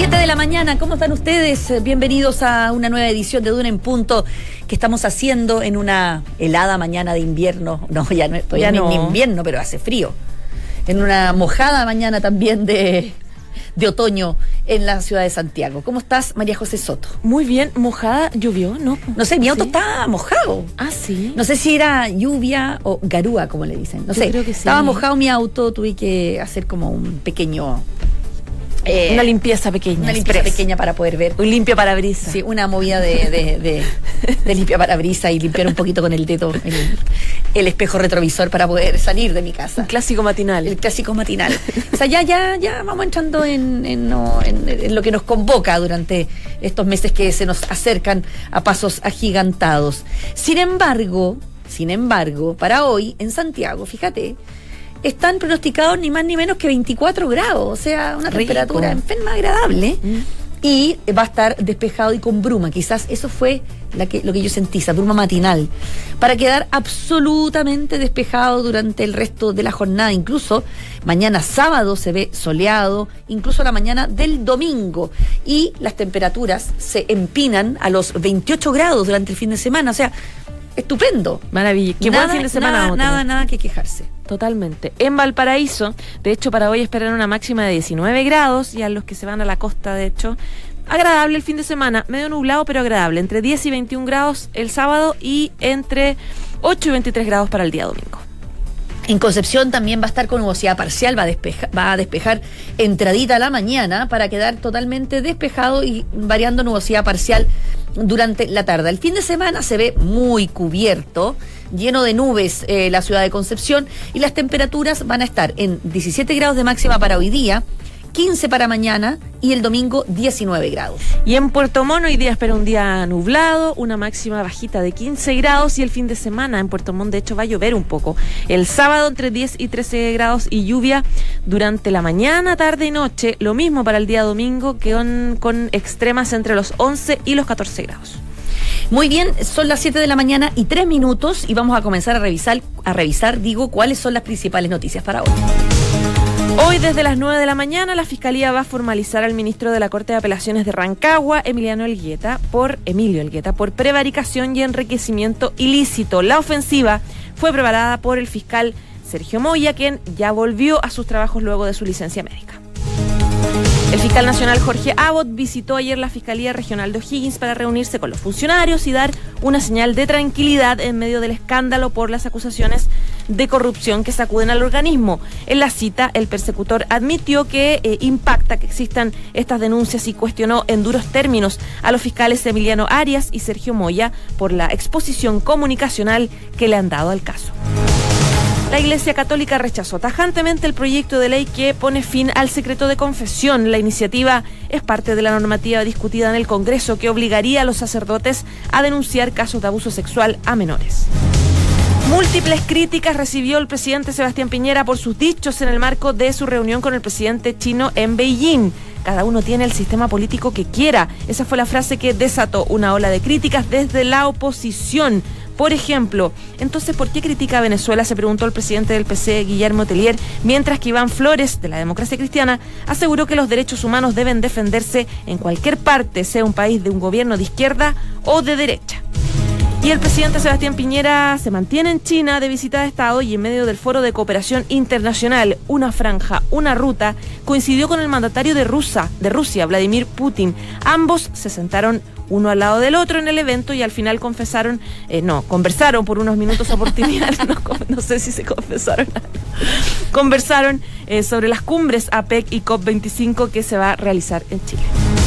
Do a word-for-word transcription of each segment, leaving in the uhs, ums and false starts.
siete de la mañana, ¿cómo están ustedes? Bienvenidos a una nueva edición de Duna en Punto que estamos haciendo en una helada mañana de invierno. No, ya no, todavía ya no no. es invierno, pero hace frío. En una mojada mañana también de, de otoño en la ciudad de Santiago. ¿Cómo estás, María José Soto? Muy bien, mojada, llovió, ¿no? No sé, mi auto ¿Sí? está mojado. Ah, sí. No sé si era lluvia o garúa, como le dicen. No Yo sé, creo que sí. estaba mojado mi auto, tuve que hacer como un pequeño... Eh, una limpieza pequeña. Una limpieza express. pequeña para poder ver. Un limpio parabrisas. Sí, una movida de, de, de, de limpia parabrisas y limpiar un poquito con el dedo el, el espejo retrovisor para poder salir de mi casa. Un clásico matinal. El clásico matinal. O sea, ya, ya, ya vamos entrando en, en, no, en, en lo que nos convoca durante estos meses que se nos acercan a pasos agigantados. Sin embargo, sin embargo, para hoy en Santiago, fíjate, están pronosticados ni más ni menos que veinticuatro grados, o sea, una Rico. temperatura enferma agradable. Mm. Y va a estar despejado y con bruma. Quizás eso fue la que, lo que yo sentí, esa bruma matinal, para quedar absolutamente despejado durante el resto de la jornada. Incluso mañana sábado se ve soleado, incluso la mañana del domingo. Y las temperaturas se empinan a los veintiocho grados durante el fin de semana. O sea, estupendo. Maravilla. Qué nada, buen fin de semana. Nada, vamos a nada, tener. nada que quejarse. Totalmente. En Valparaíso, de hecho, para hoy esperan una máxima de diecinueve grados, y a los que se van a la costa, de hecho, agradable el fin de semana, medio nublado, pero agradable, entre diez y veintiún grados el sábado y entre ocho y veintitrés grados para el día domingo. En Concepción también va a estar con nubosidad parcial, va a, despeja, va a despejar entradita a la mañana para quedar totalmente despejado y variando nubosidad parcial durante la tarde. El fin de semana se ve muy cubierto, lleno de nubes eh, la ciudad de Concepción, y las temperaturas van a estar en diecisiete grados de máxima para hoy día, quince para mañana y el domingo diecinueve grados. Y en Puerto Montt hoy día espera un día nublado, una máxima bajita de quince grados, y el fin de semana en Puerto Montt de hecho va a llover un poco. El sábado entre diez y trece grados y lluvia durante la mañana, tarde y noche. Lo mismo para el día domingo, que con, con extremas entre los once y los catorce grados. Muy bien, son las siete de la mañana y tres minutos y vamos a comenzar a revisar, a revisar, digo, cuáles son las principales noticias para hoy. Hoy desde las nueve de la mañana la Fiscalía va a formalizar al ministro de la Corte de Apelaciones de Rancagua, Emiliano Elgueta, por Emilio Elgueta, por prevaricación y enriquecimiento ilícito. La ofensiva fue preparada por el fiscal Sergio Moya, quien ya volvió a sus trabajos luego de su licencia médica. El fiscal nacional Jorge Abbott visitó ayer la Fiscalía Regional de O'Higgins para reunirse con los funcionarios y dar una señal de tranquilidad en medio del escándalo por las acusaciones de corrupción que sacuden al organismo. En la cita, el persecutor admitió que eh, impacta que existan estas denuncias y cuestionó en duros términos a los fiscales Emiliano Arias y Sergio Moya por la exposición comunicacional que le han dado al caso. La Iglesia Católica rechazó tajantemente el proyecto de ley que pone fin al secreto de confesión. La iniciativa es parte de la normativa discutida en el Congreso que obligaría a los sacerdotes a denunciar casos de abuso sexual a menores. Múltiples críticas recibió el presidente Sebastián Piñera por sus dichos en el marco de su reunión con el presidente chino en Beijing. Cada uno tiene el sistema político que quiera. Esa fue la frase que desató una ola de críticas desde la oposición. Por ejemplo, entonces, ¿por qué critica a Venezuela?, se preguntó el presidente del P C, Guillermo Tellier, mientras que Iván Flores, de la Democracia Cristiana, aseguró que los derechos humanos deben defenderse en cualquier parte, sea un país de un gobierno de izquierda o de derecha. Y el presidente Sebastián Piñera se mantiene en China de visita de Estado, y en medio del Foro de Cooperación Internacional, Una Franja, Una Ruta, coincidió con el mandatario de Rusia, de Rusia, Vladimir Putin. Ambos se sentaron uno al lado del otro en el evento y al final confesaron, eh, no, conversaron por unos minutos a oportunidad, no, no sé si se confesaron, conversaron eh, sobre las cumbres APEC y COP veinticinco que se va a realizar en Chile.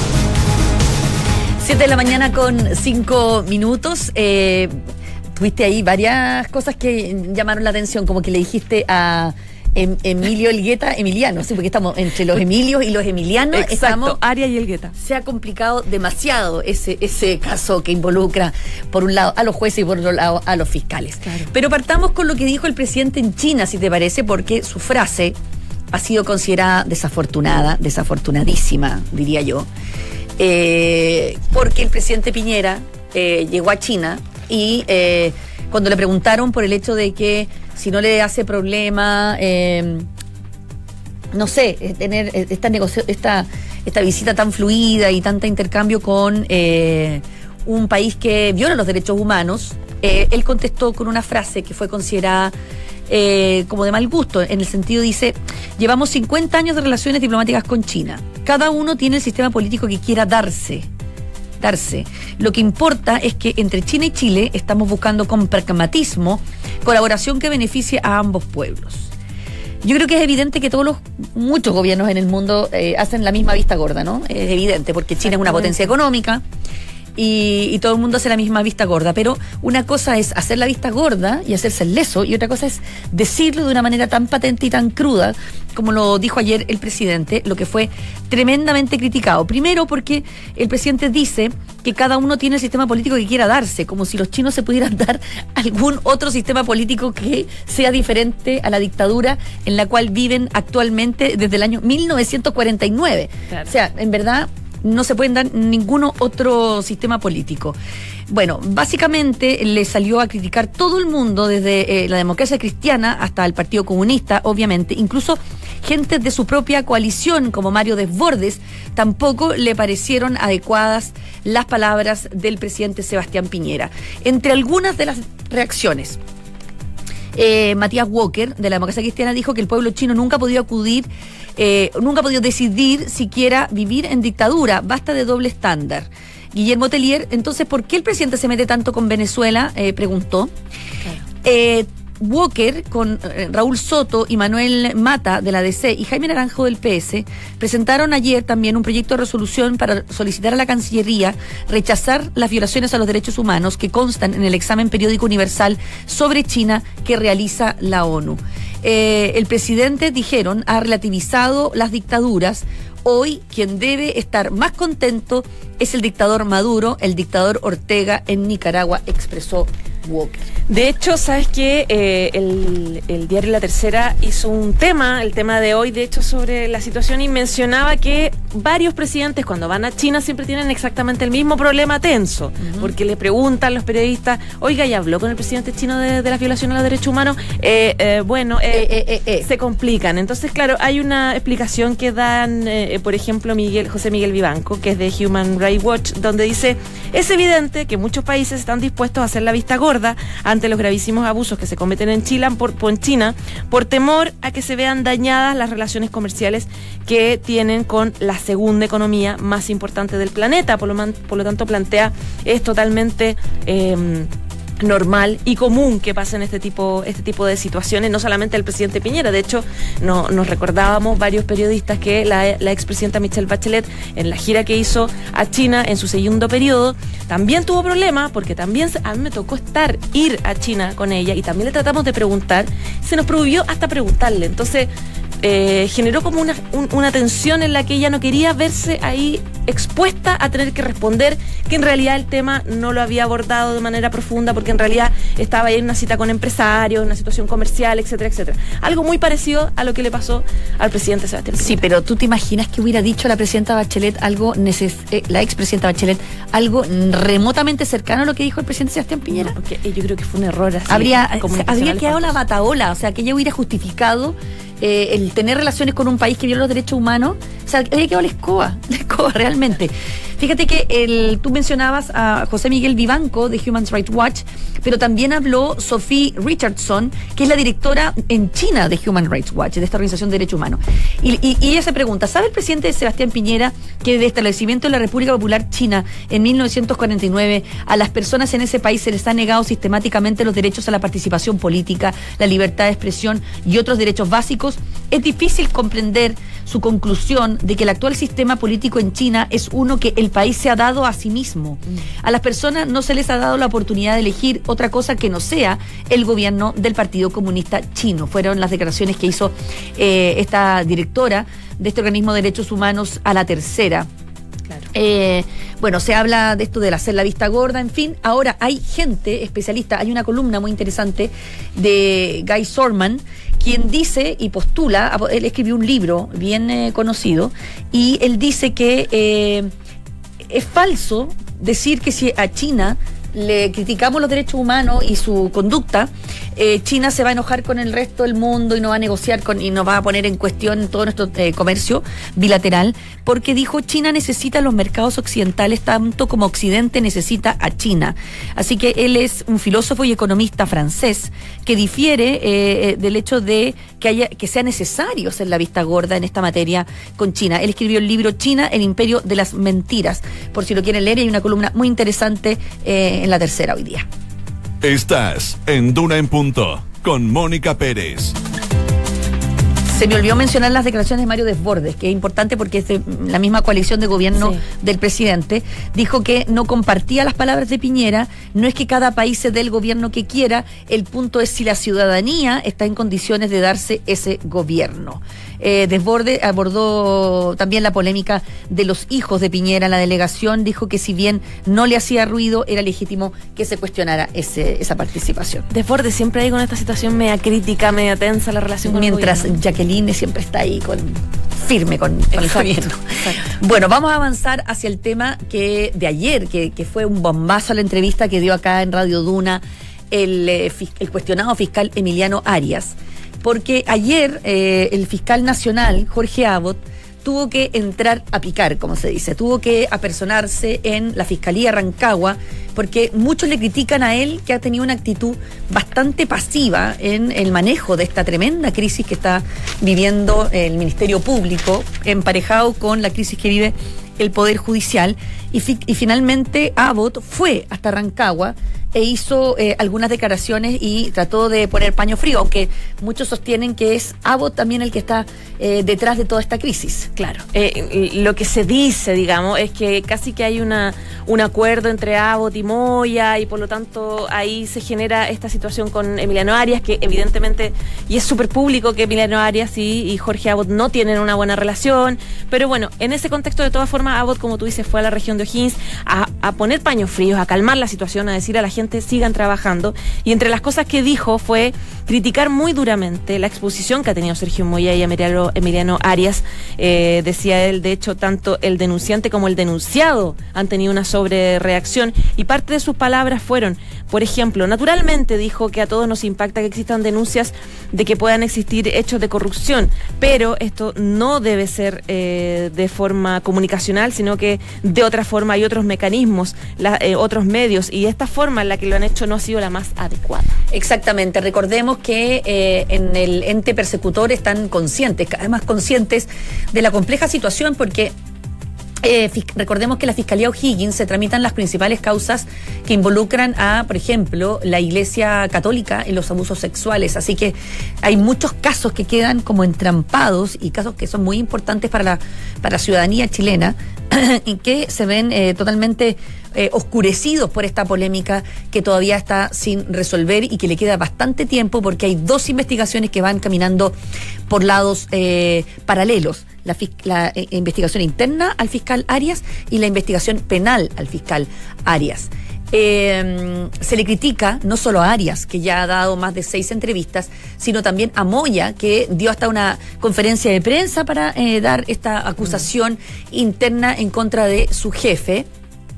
siete de la mañana con cinco minutos. Eh, tuviste ahí varias cosas que llamaron la atención, como que le dijiste a em, Emilio Elgueta, Emiliano, sí, porque estamos entre los Emilios y los Emilianos. Exacto, estamos, Arias y Elgueta. Se ha complicado demasiado ese, ese caso que involucra, por un lado, a los jueces y por otro lado, a los fiscales. Claro. Pero partamos con lo que dijo el presidente en China, si te parece, porque su frase ha sido considerada desafortunada, desafortunadísima, diría yo. Eh, porque el presidente Piñera eh, llegó a China y eh, cuando le preguntaron por el hecho de que si no le hace problema, eh, no sé, tener esta negocio, esta esta visita tan fluida y tanta intercambio con eh, un país que viola los derechos humanos, eh, él contestó con una frase que fue considerada eh, como de mal gusto, en el sentido, dice, llevamos cincuenta años de relaciones diplomáticas con China, cada uno tiene el sistema político que quiera darse. Darse. Lo que importa es que entre China y Chile estamos buscando con pragmatismo colaboración que beneficie a ambos pueblos. Yo creo que es evidente que todos los, muchos gobiernos en el mundo eh, hacen la misma vista gorda, ¿no? Es evidente, porque China es una potencia económica y, y todo el mundo hace la misma vista gorda, pero una cosa es hacer la vista gorda y hacerse el leso, y otra cosa es decirlo de una manera tan patente y tan cruda como lo dijo ayer el presidente, lo que fue tremendamente criticado. Primero porque el presidente dice que cada uno tiene el sistema político que quiera darse, como si los chinos se pudieran dar algún otro sistema político que sea diferente a la dictadura en la cual viven actualmente desde el año mil novecientos cuarenta y nueve. Claro. O sea, en verdad no se pueden dar ningún otro sistema político. Bueno, básicamente le salió a criticar todo el mundo, desde eh, la democracia cristiana hasta el Partido Comunista, obviamente, incluso gente de su propia coalición, como Mario Desbordes, tampoco le parecieron adecuadas las palabras del presidente Sebastián Piñera. Entre algunas de las reacciones, eh, Matías Walker, de la democracia cristiana, dijo que el pueblo chino nunca ha podido acudir, eh, nunca ha podido decidir siquiera vivir en dictadura, basta de doble estándar. Guillermo Tellier, entonces, ¿por qué el presidente se mete tanto con Venezuela? Eh, preguntó. Claro. Eh, Walker, con eh, Raúl Soto y Manuel Mata de la D C y Jaime Naranjo del P S, presentaron ayer también un proyecto de resolución para solicitar a la Cancillería rechazar las violaciones a los derechos humanos que constan en el examen periódico universal sobre China que realiza la ONU. Eh, el presidente, dijeron, ha relativizado las dictaduras. Hoy quien debe estar más contento es el dictador Maduro, el dictador Ortega en Nicaragua, expresó Walker. De hecho, ¿sabes qué? Eh, el, el diario La Tercera hizo un tema, el tema de hoy, de hecho, sobre la situación, y mencionaba que varios presidentes cuando van a China siempre tienen exactamente el mismo problema tenso, uh-huh. porque le preguntan los periodistas, oiga, ¿ya habló con el presidente chino de, de la violación a los derechos humanos? Eh, eh, bueno, eh, eh, eh, eh. se complican. Entonces, claro, hay una explicación que dan, eh, por ejemplo, Miguel José Miguel Vivanco, que es de Human Rights Watch, donde dice, es evidente que muchos países están dispuestos a hacer la vista gorda ante los gravísimos abusos que se cometen en Chile por, por China, por temor a que se vean dañadas las relaciones comerciales que tienen con la segunda economía más importante del planeta. Por lo, man, por lo tanto, plantea, es totalmente eh, normal y común que pasen este tipo este tipo de situaciones, no solamente el presidente Piñera. De hecho, no, nos recordábamos varios periodistas que la, la expresidenta Michelle Bachelet, en la gira que hizo a China en su segundo periodo, también tuvo problemas, porque también a mí me tocó estar, ir a China con ella, y también le tratamos de preguntar, se nos prohibió hasta preguntarle. Entonces, eh, generó como una, un, una tensión en la que ella no quería verse ahí expuesta a tener que responder, que en realidad el tema no lo había abordado de manera profunda, porque en realidad estaba ahí en una cita con empresarios, en una situación comercial, etcétera, etcétera. Algo muy parecido a lo que le pasó al presidente Sebastián Piñera. Sí, pero ¿tú te imaginas que hubiera dicho la presidenta Bachelet algo, neces eh, la expresidenta Bachelet, algo remotamente cercano a lo que dijo el presidente Sebastián Piñera? No, porque yo creo que fue un error así. Habría, habría quedado la bataola, o sea, que ella hubiera justificado Eh, el tener relaciones con un país que viola los derechos humanos. O sea, había quedado la escoba, la escoba realmente. Fíjate que el, tú mencionabas a José Miguel Vivanco de Human Rights Watch, pero también habló Sophie Richardson, que es la directora en China de Human Rights Watch, de esta organización de derechos humanos. Y, y, y ella se pregunta, ¿sabe el presidente Sebastián Piñera que desde el establecimiento de la República Popular China en mil novecientos cuarenta y nueve a las personas en ese país se les ha negado sistemáticamente los derechos a la participación política, la libertad de expresión y otros derechos básicos? Es difícil comprender su conclusión de que el actual sistema político en China es uno que el país se ha dado a sí mismo. A las personas no se les ha dado la oportunidad de elegir otra cosa que no sea el gobierno del Partido Comunista Chino. Fueron las declaraciones que hizo eh, esta directora de este organismo de derechos humanos a La Tercera. Claro. Eh, bueno, se habla de esto de hacer la vista gorda, en fin. Ahora hay gente especialista, hay una columna muy interesante de Guy Sorman, quien dice y postula, él escribió un libro bien eh, conocido, y él dice que eh, es falso decir que si a China le criticamos los derechos humanos y su conducta, eh, China se va a enojar con el resto del mundo y no va a negociar con y nos va a poner en cuestión todo nuestro eh, comercio bilateral, porque dijo China necesita los mercados occidentales tanto como Occidente necesita a China. Así que él es un filósofo y economista francés que difiere eh, del hecho de que haya que sea necesario hacer la vista gorda en esta materia con China. Él escribió el libro China, el imperio de las mentiras, por si lo quieren leer, hay una columna muy interesante eh, en La Tercera hoy día. Estás en Duna en Punto con Mónica Pérez. Se me olvidó mencionar las declaraciones de Mario Desbordes, que es importante porque es de la misma coalición de gobierno sí. del presidente. Dijo que no compartía las palabras de Piñera. No es que cada país se dé el gobierno que quiera, el punto es si la ciudadanía está en condiciones de darse ese gobierno. Eh, Desbordes abordó también la polémica de los hijos de Piñera en la delegación. Dijo que si bien no le hacía ruido, era legítimo que se cuestionara ese, esa participación. Desbordes siempre ahí con esta situación media crítica, media tensa la relación con Mientras el gobierno. Jacqueline siempre está ahí con firme con, con el gobierno. Exacto. Bueno, vamos a avanzar hacia el tema que de ayer, que, que fue un bombazo a la entrevista que dio acá en Radio Duna el, el cuestionado fiscal Emiliano Arias, porque ayer eh, el fiscal nacional, Jorge Abbott, tuvo que entrar a picar, como se dice, tuvo que apersonarse en la Fiscalía Rancagua, porque muchos le critican a él que ha tenido una actitud bastante pasiva en el manejo de esta tremenda crisis que está viviendo el Ministerio Público, emparejado con la crisis que vive el Poder Judicial, y, fi- y finalmente Abbott fue hasta Rancagua e hizo eh, algunas declaraciones y trató de poner paño frío, aunque muchos sostienen que es Abbott también el que está eh, detrás de toda esta crisis. Claro, eh, lo que se dice, digamos, es que casi que hay una un acuerdo entre Abbott y Moya, y por lo tanto ahí se genera esta situación con Emiliano Arias, que evidentemente, y es súper público que Emiliano Arias y, y Jorge Abbott no tienen una buena relación, pero bueno, en ese contexto de todas formas Abbott, como tú dices, fue a la región de O'Higgins a, a poner paños fríos, a calmar la situación, a decir a la gente sigan trabajando, y entre las cosas que dijo fue criticar muy duramente la exposición que ha tenido Sergio Moya y Emiliano, Emiliano Arias. Eh, decía él, de hecho, tanto el denunciante como el denunciado han tenido una sobrereacción, y parte de sus palabras fueron, por ejemplo, naturalmente dijo que a todos nos impacta que existan denuncias de que puedan existir hechos de corrupción, pero esto no debe ser eh, de forma comunicacional, sino que de otra forma hay otros mecanismos, la, eh, otros medios, y esta forma en la que lo han hecho no ha sido la más adecuada. Exactamente, recordemos que eh, en el ente persecutor están conscientes, cada vez más conscientes de la compleja situación, porque Eh, recordemos que la Fiscalía O'Higgins se tramitan las principales causas que involucran a, por ejemplo, la Iglesia Católica en los abusos sexuales, así que hay muchos casos que quedan como entrampados y casos que son muy importantes para la, para la ciudadanía chilena y que se ven eh, totalmente eh, oscurecidos por esta polémica que todavía está sin resolver y que le queda bastante tiempo, porque hay dos investigaciones que van caminando por lados eh, paralelos. La, la eh, investigación interna al fiscal Arias y la investigación penal al fiscal Arias. Eh, se le critica no solo a Arias, que ya ha dado más de seis entrevistas, sino también a Moya, que dio hasta una conferencia de prensa para eh, dar esta acusación mm. interna en contra de su jefe.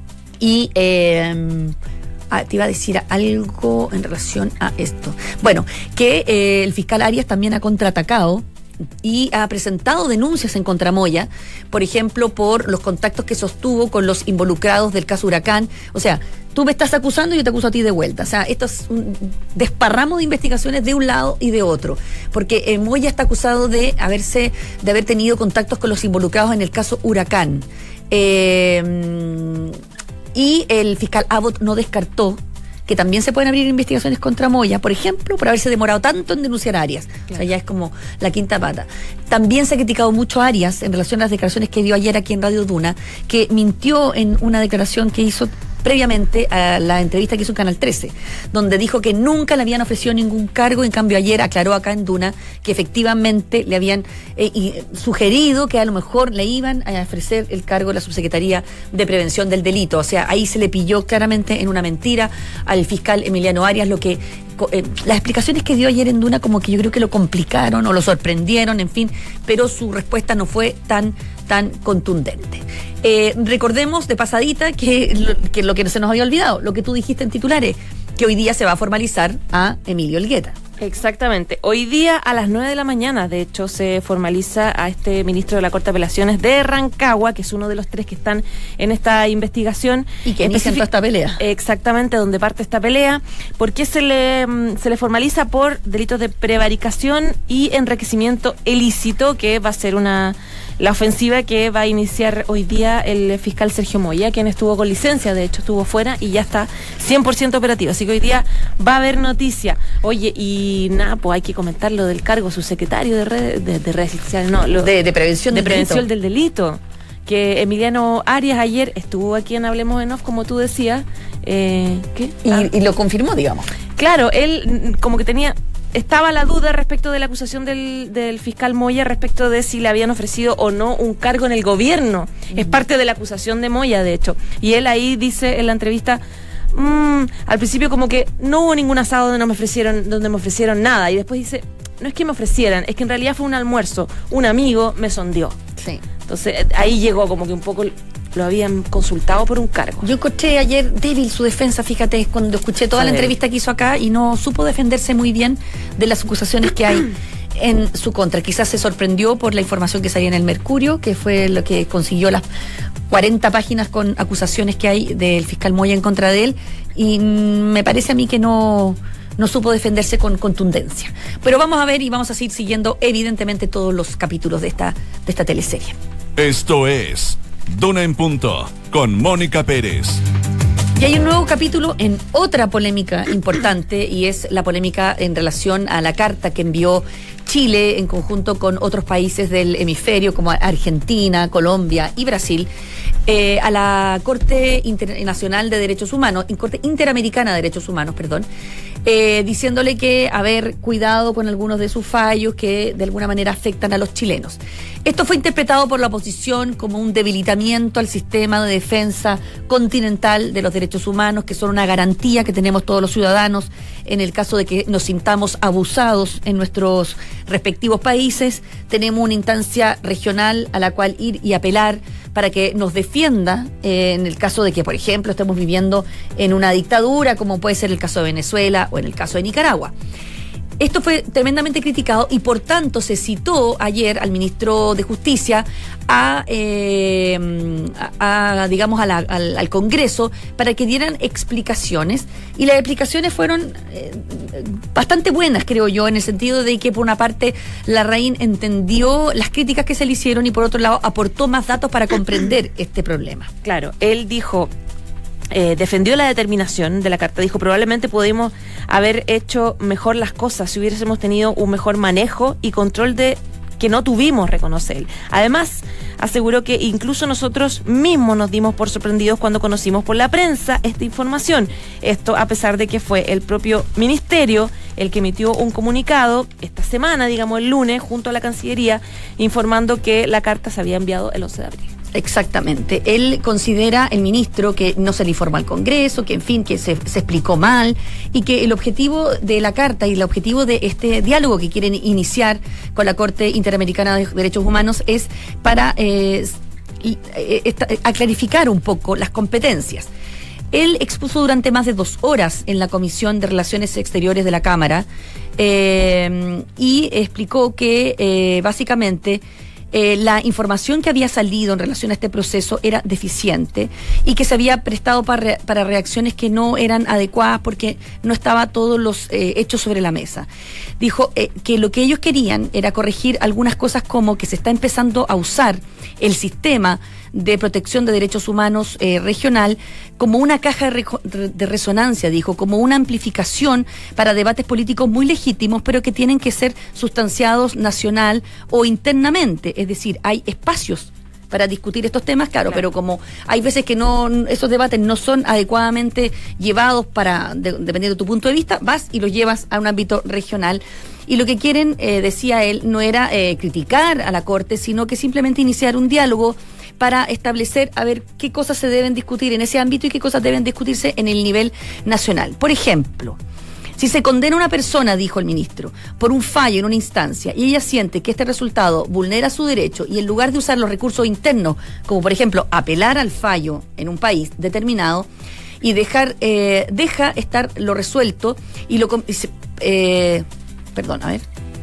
Y eh, ah, te iba a decir algo en relación a esto. Bueno, que eh, el fiscal Arias también ha contraatacado y ha presentado denuncias en contra Moya, por ejemplo, por los contactos que sostuvo con los involucrados del caso Huracán. O sea, tú me estás acusando y yo te acuso a ti de vuelta. O sea, esto es un desparramo de investigaciones de un lado y de otro, porque eh, Moya está acusado de haberse, de haber tenido contactos con los involucrados en el caso Huracán. Eh, y el fiscal Abbott no descartó que también se pueden abrir investigaciones contra Moya, por ejemplo, por haberse demorado tanto en denunciar a Arias. Claro. O sea, ya es como la quinta pata. También se ha criticado mucho a Arias en relación a las declaraciones que dio ayer aquí en Radio Duna, que mintió en una declaración que hizo previamente a la entrevista que hizo en Canal trece, donde dijo que nunca le habían ofrecido ningún cargo. En cambio ayer aclaró acá en Duna que efectivamente le habían eh, y sugerido que a lo mejor le iban a ofrecer el cargo de la Subsecretaría de Prevención del Delito. O sea, ahí se le pilló claramente en una mentira al fiscal Emiliano Arias, lo que eh, las explicaciones que dio ayer en Duna como que yo creo que lo complicaron o lo sorprendieron, en fin, pero su respuesta no fue tan tan contundente. Eh, recordemos de pasadita que, que lo que se nos había olvidado, lo que tú dijiste en titulares, que hoy día se va a formalizar a Emilio Elgueta. Exactamente. Hoy día a las nueve de la mañana, de hecho, se formaliza a este ministro de la Corte de Apelaciones de Rancagua, que es uno de los tres que están en esta investigación. Y que inicia toda esta pelea. Exactamente, donde parte esta pelea. ¿Por qué se le, se le formaliza? Por delitos de prevaricación y enriquecimiento ilícito, que va a ser una... la ofensiva que va a iniciar hoy día el fiscal Sergio Moya, quien estuvo con licencia, de hecho estuvo fuera y ya está cien por ciento operativo. Así que hoy día va a haber noticia. Oye, y nada, pues hay que comentar lo del cargo, su secretario de redes de, de redes sociales, no, lo, de, de prevención, de del, prevención delito. del delito. Que Emiliano Arias ayer estuvo aquí en Hablemos en Off, como tú decías. Eh, ¿Qué? Y, ah. y lo confirmó, digamos. Claro, él como que tenía... Estaba la duda respecto de la acusación del, del fiscal Moya respecto de si le habían ofrecido o no un cargo en el gobierno. Mm. Es parte de la acusación de Moya, de hecho. Y él ahí dice en la entrevista, mmm, al principio como que no hubo ningún asado donde no me ofrecieron, donde me ofrecieron nada. Y después dice, no es que me ofrecieran, es que en realidad fue un almuerzo. Un amigo me sondeó. Sí. Entonces ahí llegó como que un poco... lo habían consultado por un cargo. Yo encontré ayer débil su defensa, fíjate, cuando escuché toda la entrevista que hizo acá y no supo defenderse muy bien de las acusaciones que hay en su contra. Quizás se sorprendió por la información que salía en el Mercurio, que fue lo que consiguió las cuarenta páginas con acusaciones que hay del fiscal Moya en contra de él, y me parece a mí que no... no supo defenderse con contundencia. Pero vamos a ver y vamos a seguir siguiendo evidentemente todos los capítulos de esta, de esta teleserie. Esto es Duna en Punto, con Mónica Pérez. Y hay un nuevo capítulo en otra polémica importante, y es la polémica en relación a la carta que envió Chile en conjunto con otros países del hemisferio como Argentina, Colombia y Brasil eh, a la Corte Internacional de Derechos Humanos, Corte Interamericana de Derechos Humanos, perdón, eh, diciéndole que haber cuidado con algunos de sus fallos que de alguna manera afectan a los chilenos. Esto fue interpretado por la oposición como un debilitamiento al sistema de defensa continental de los derechos humanos, que son una garantía que tenemos todos los ciudadanos en el caso de que nos sintamos abusados en nuestros respectivos países. Tenemos una instancia regional a la cual ir y apelar para que nos defienda eh, en el caso de que, por ejemplo, estemos viviendo en una dictadura, como puede ser el caso de Venezuela o en el caso de Nicaragua. Esto fue tremendamente criticado y por tanto se citó ayer al ministro de Justicia a, eh, a, a digamos, a la, al, al Congreso para que dieran explicaciones, y las explicaciones fueron eh, bastante buenas, creo yo, en el sentido de que por una parte Larraín entendió las críticas que se le hicieron y por otro lado aportó más datos para comprender este problema. Claro, él dijo... Eh, defendió la determinación de la carta, dijo probablemente pudimos haber hecho mejor las cosas si hubiésemos tenido un mejor manejo y control de que no tuvimos, reconoce él. Además, aseguró que incluso nosotros mismos nos dimos por sorprendidos cuando conocimos por la prensa esta información. Esto a pesar de que fue el propio ministerio el que emitió un comunicado esta semana, digamos el lunes, junto a la Cancillería, informando que la carta se había enviado el once de abril. Exactamente. Él considera, el ministro, que no se le informa al Congreso, que en fin, que se, se explicó mal, y que el objetivo de la carta y el objetivo de este diálogo que quieren iniciar con la Corte Interamericana de Derechos Humanos es para eh, esta, a clarificar un poco las competencias. Él expuso durante más de dos horas en la Comisión de Relaciones Exteriores de la Cámara eh, y explicó que eh, básicamente Eh, la información que había salido en relación a este proceso era deficiente y que se había prestado para, re, para reacciones que no eran adecuadas porque no estaba todos los eh, hechos sobre la mesa. Dijo eh, que lo que ellos querían era corregir algunas cosas, como que se está empezando a usar el sistema de protección de derechos humanos eh, regional como una caja de, re, de resonancia, dijo, como una amplificación para debates políticos muy legítimos, pero que tienen que ser sustanciados nacional o internamente. Es decir, hay espacios para discutir estos temas, claro, claro, pero como hay veces que no, esos debates no son adecuadamente llevados para, de, dependiendo de tu punto de vista, vas y los llevas a un ámbito regional. Y lo que quieren, eh, decía él, no era eh, criticar a la Corte, sino que simplemente iniciar un diálogo para establecer a ver qué cosas se deben discutir en ese ámbito y qué cosas deben discutirse en el nivel nacional. Por ejemplo, si se condena a una persona, dijo el ministro, por un fallo en una instancia y ella siente que este resultado vulnera su derecho, y en lugar de usar los recursos internos, como por ejemplo apelar al fallo en un país determinado, y dejar eh, deja estar lo resuelto y lo... Eh, perdón, a ver...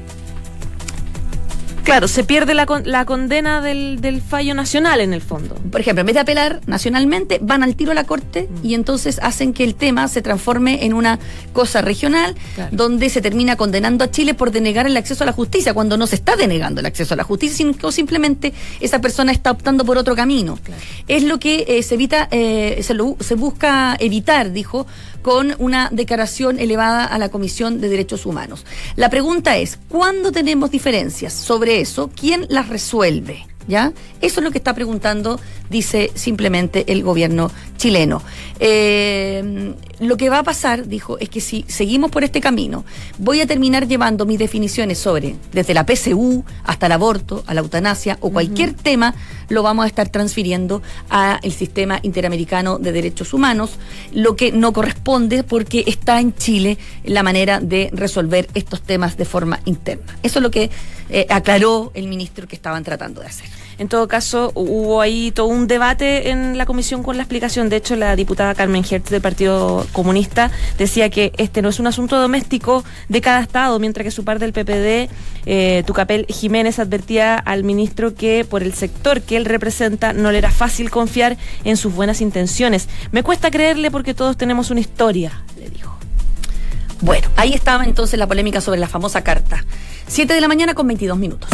Claro, se pierde la, con, la condena del, del fallo nacional en el fondo. Por ejemplo, en vez de apelar nacionalmente, van al tiro a la Corte mm. y entonces hacen que el tema se transforme en una cosa regional, claro, donde se termina condenando a Chile por denegar el acceso a la justicia, cuando no se está denegando el acceso a la justicia, sino que simplemente esa persona está optando por otro camino. Claro. Es lo que eh, se evita, eh, se, lo, se busca evitar, dijo, con una declaración elevada a la Comisión de Derechos Humanos. La pregunta es, ¿cuándo tenemos diferencias sobre eso? ¿Quién las resuelve? ¿Ya? Eso es lo que está preguntando, dice simplemente el gobierno chileno. Eh, lo que va a pasar, dijo, es que si seguimos por este camino, voy a terminar llevando mis definiciones sobre, desde la P C U hasta el aborto, a la eutanasia o cualquier uh-huh. tema, lo vamos a estar transfiriendo al Sistema Interamericano de Derechos Humanos, lo que no corresponde porque está en Chile la manera de resolver estos temas de forma interna. Eso es lo que eh, aclaró el ministro que estaban tratando de hacer. En todo caso, hubo ahí todo un debate en la comisión con la explicación. De hecho, la diputada Carmen Hertz del Partido Comunista decía que este no es un asunto doméstico de cada estado, mientras que su par del P P D, eh, Tucapel Jiménez, advertía al ministro que por el sector que él representa no le era fácil confiar en sus buenas intenciones. Me cuesta creerle porque todos tenemos una historia, le dijo. Bueno, ahí estaba entonces la polémica sobre la famosa carta. siete de la mañana con veintidós minutos.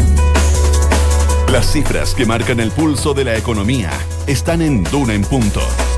Las cifras que marcan el pulso de la economía están en Duna en Punto.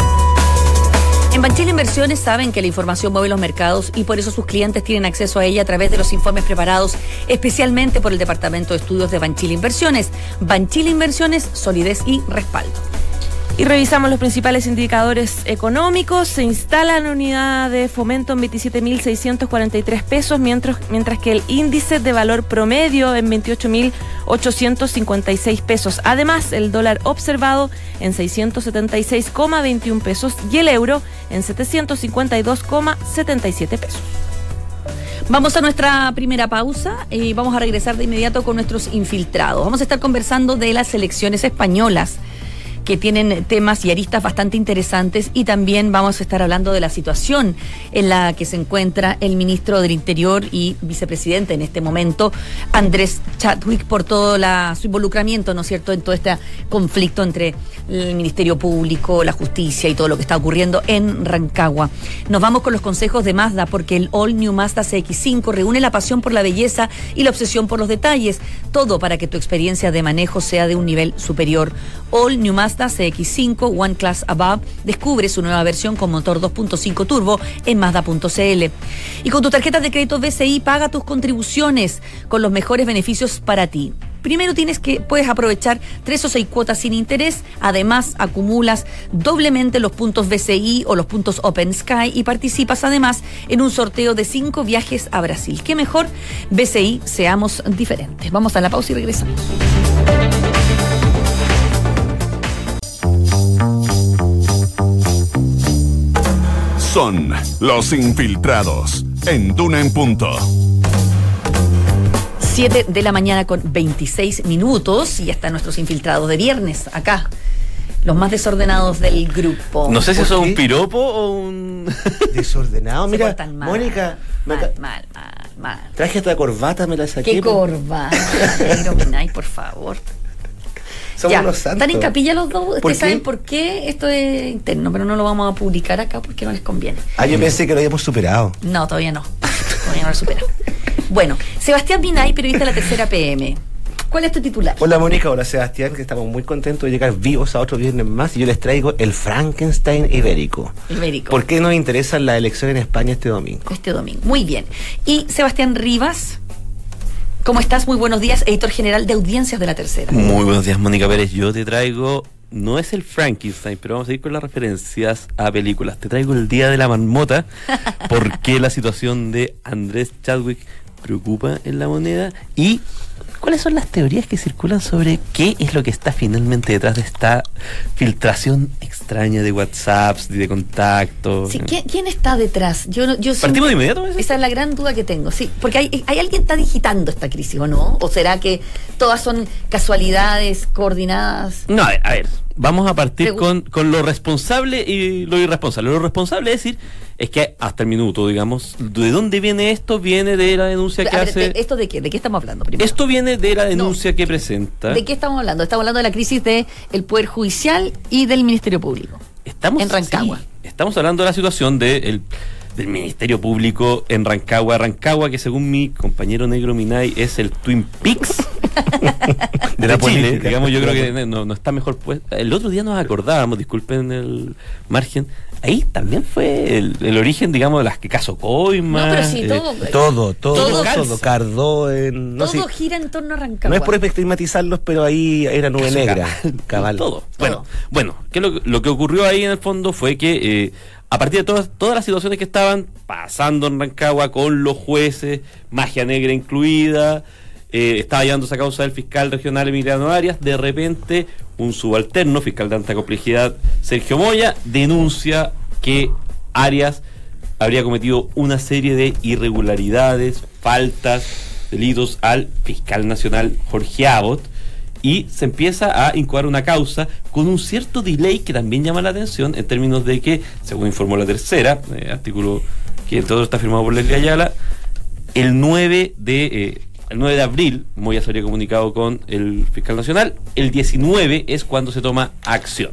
En Banchile Inversiones saben que la información mueve los mercados y por eso sus clientes tienen acceso a ella a través de los informes preparados especialmente por el Departamento de Estudios de Banchile Inversiones. Banchile Inversiones, solidez y respaldo. Y revisamos los principales indicadores económicos. Se instala la unidad de fomento en veintisiete mil seiscientos cuarenta y tres pesos, mientras, mientras que el índice de valor promedio en veintiocho mil ochocientos cincuenta y seis pesos. Además, el dólar observado en seiscientos setenta y seis coma veintiún pesos y el euro en setecientos cincuenta y dos coma setenta y siete pesos. Vamos a nuestra primera pausa y vamos a regresar de inmediato con nuestros infiltrados. Vamos a estar conversando de las elecciones españolas, que tienen temas y aristas bastante interesantes, y también vamos a estar hablando de la situación en la que se encuentra el ministro del Interior y vicepresidente en este momento, Andrés Chadwick, por todo la, su involucramiento, ¿no es cierto?, en todo este conflicto entre el Ministerio Público, la justicia y todo lo que está ocurriendo en Rancagua. Nos vamos con los consejos de Mazda, porque el All New Mazda C X cinco reúne la pasión por la belleza y la obsesión por los detalles, todo para que tu experiencia de manejo sea de un nivel superior. All New Mazda C X cinco One Class Above. Descubre su nueva versión con motor dos punto cinco turbo en Mazda punto c l. Y con tu tarjeta de crédito B C I paga tus contribuciones con los mejores beneficios para ti. Primero tienes que, puedes aprovechar tres o seis cuotas sin interés, además acumulas doblemente los puntos B C I o los puntos Open Sky y participas además en un sorteo de cinco viajes a Brasil. ¿Qué mejor? B C I, seamos diferentes. Vamos a la pausa y regresamos. Son los infiltrados en Duna en Punto. siete de la mañana con veintiséis minutos y ya están nuestros infiltrados de viernes acá. Los más desordenados del grupo. No sé si eso es un piropo o un... Desordenado, mira, mal, Mónica. Mal, me... mal, mal, mal. Traje esta corbata, me la saqué. ¿Qué corbata? Negro, Minay, por favor. Somos ya, los santos. Están en capilla los dos. Ustedes saben qué? por qué esto es interno, pero no lo vamos a publicar acá porque no les conviene. Ah, yo pensé que lo habíamos superado. No, todavía no. Todavía no lo superado. Bueno, Sebastián Minay, periodista de La Tercera P M. ¿Cuál es tu titular? Hola Mónica, hola Sebastián, que estamos muy contentos de llegar vivos a otro viernes más y yo les traigo el Frankenstein ibérico. Ibérico. ¿Por qué nos interesa la elección en España este domingo? Este domingo, muy bien. Y Sebastián Rivas, ¿cómo estás? Muy buenos días, editor general de Audiencias de La Tercera. Muy buenos días, Mónica Pérez. Yo te traigo, no es el Frankenstein, pero vamos a ir con las referencias a películas. Te traigo El Día de la Marmota, porque la situación de Andrés Chadwick preocupa en La Moneda y ¿Cuáles son las teorías que circulan sobre qué es lo que está finalmente detrás de esta filtración extraña de WhatsApps, de contactos? Sí, ¿quién, quién está detrás? Yo, no- yo ¿Partimos de siempre- inmediato? ¿Esa? Esa es la gran duda que tengo, sí. Porque hay, hay alguien que está digitando esta crisis, ¿o no? ¿O será que todas son casualidades coordinadas? No, a ver, a ver, vamos a partir Pregu- con, con lo responsable y lo irresponsable. Lo responsable es decir, es que hasta el minuto, digamos, ¿de dónde viene esto? Viene de la denuncia que A ver, hace... ¿de- ¿Esto de qué? ¿De qué estamos hablando primero? Esto viene de la denuncia que presenta. ¿De qué estamos hablando? Estamos hablando de la crisis del Poder Judicial y del Ministerio Público. Estamos, en Rancagua. sí, estamos hablando de la situación de el- del Ministerio Público en Rancagua. Rancagua, que según mi compañero negro Minay es el Twin Peaks de la Chile. política. Digamos, yo creo que no, no está mejor pues. El otro día nos acordábamos, disculpen el margen, ahí también fue el, el origen, digamos, de las que caso Coima. No, pero sí, eh, todo, Todo, todo, Todo todo, calza. Cardoen, no, todo sé, gira en torno a Rancagua. no es por estigmatizarlos, pero ahí era nube Caso negra, Cabal. cabal. Todo. Bueno, bueno, ¿qué es lo, lo que ocurrió ahí en el fondo fue que eh, a partir de todas, todas las situaciones que estaban pasando en Rancagua con los jueces, magia negra incluida, eh, estaba llevándose a causa del fiscal regional Emiliano Arias, de repente un subalterno, fiscal de alta complejidad, Sergio Moya, denuncia que Arias habría cometido una serie de irregularidades, faltas, delitos al fiscal nacional Jorge Abbott, y se empieza a incoar una causa con un cierto delay que también llama la atención en términos de que, según informó la tercera, eh, artículo que en todo está firmado por Leslie Ayala, el nueve de eh, el nueve de abril Moya se habría comunicado con el fiscal nacional, el diecinueve es cuando se toma acción.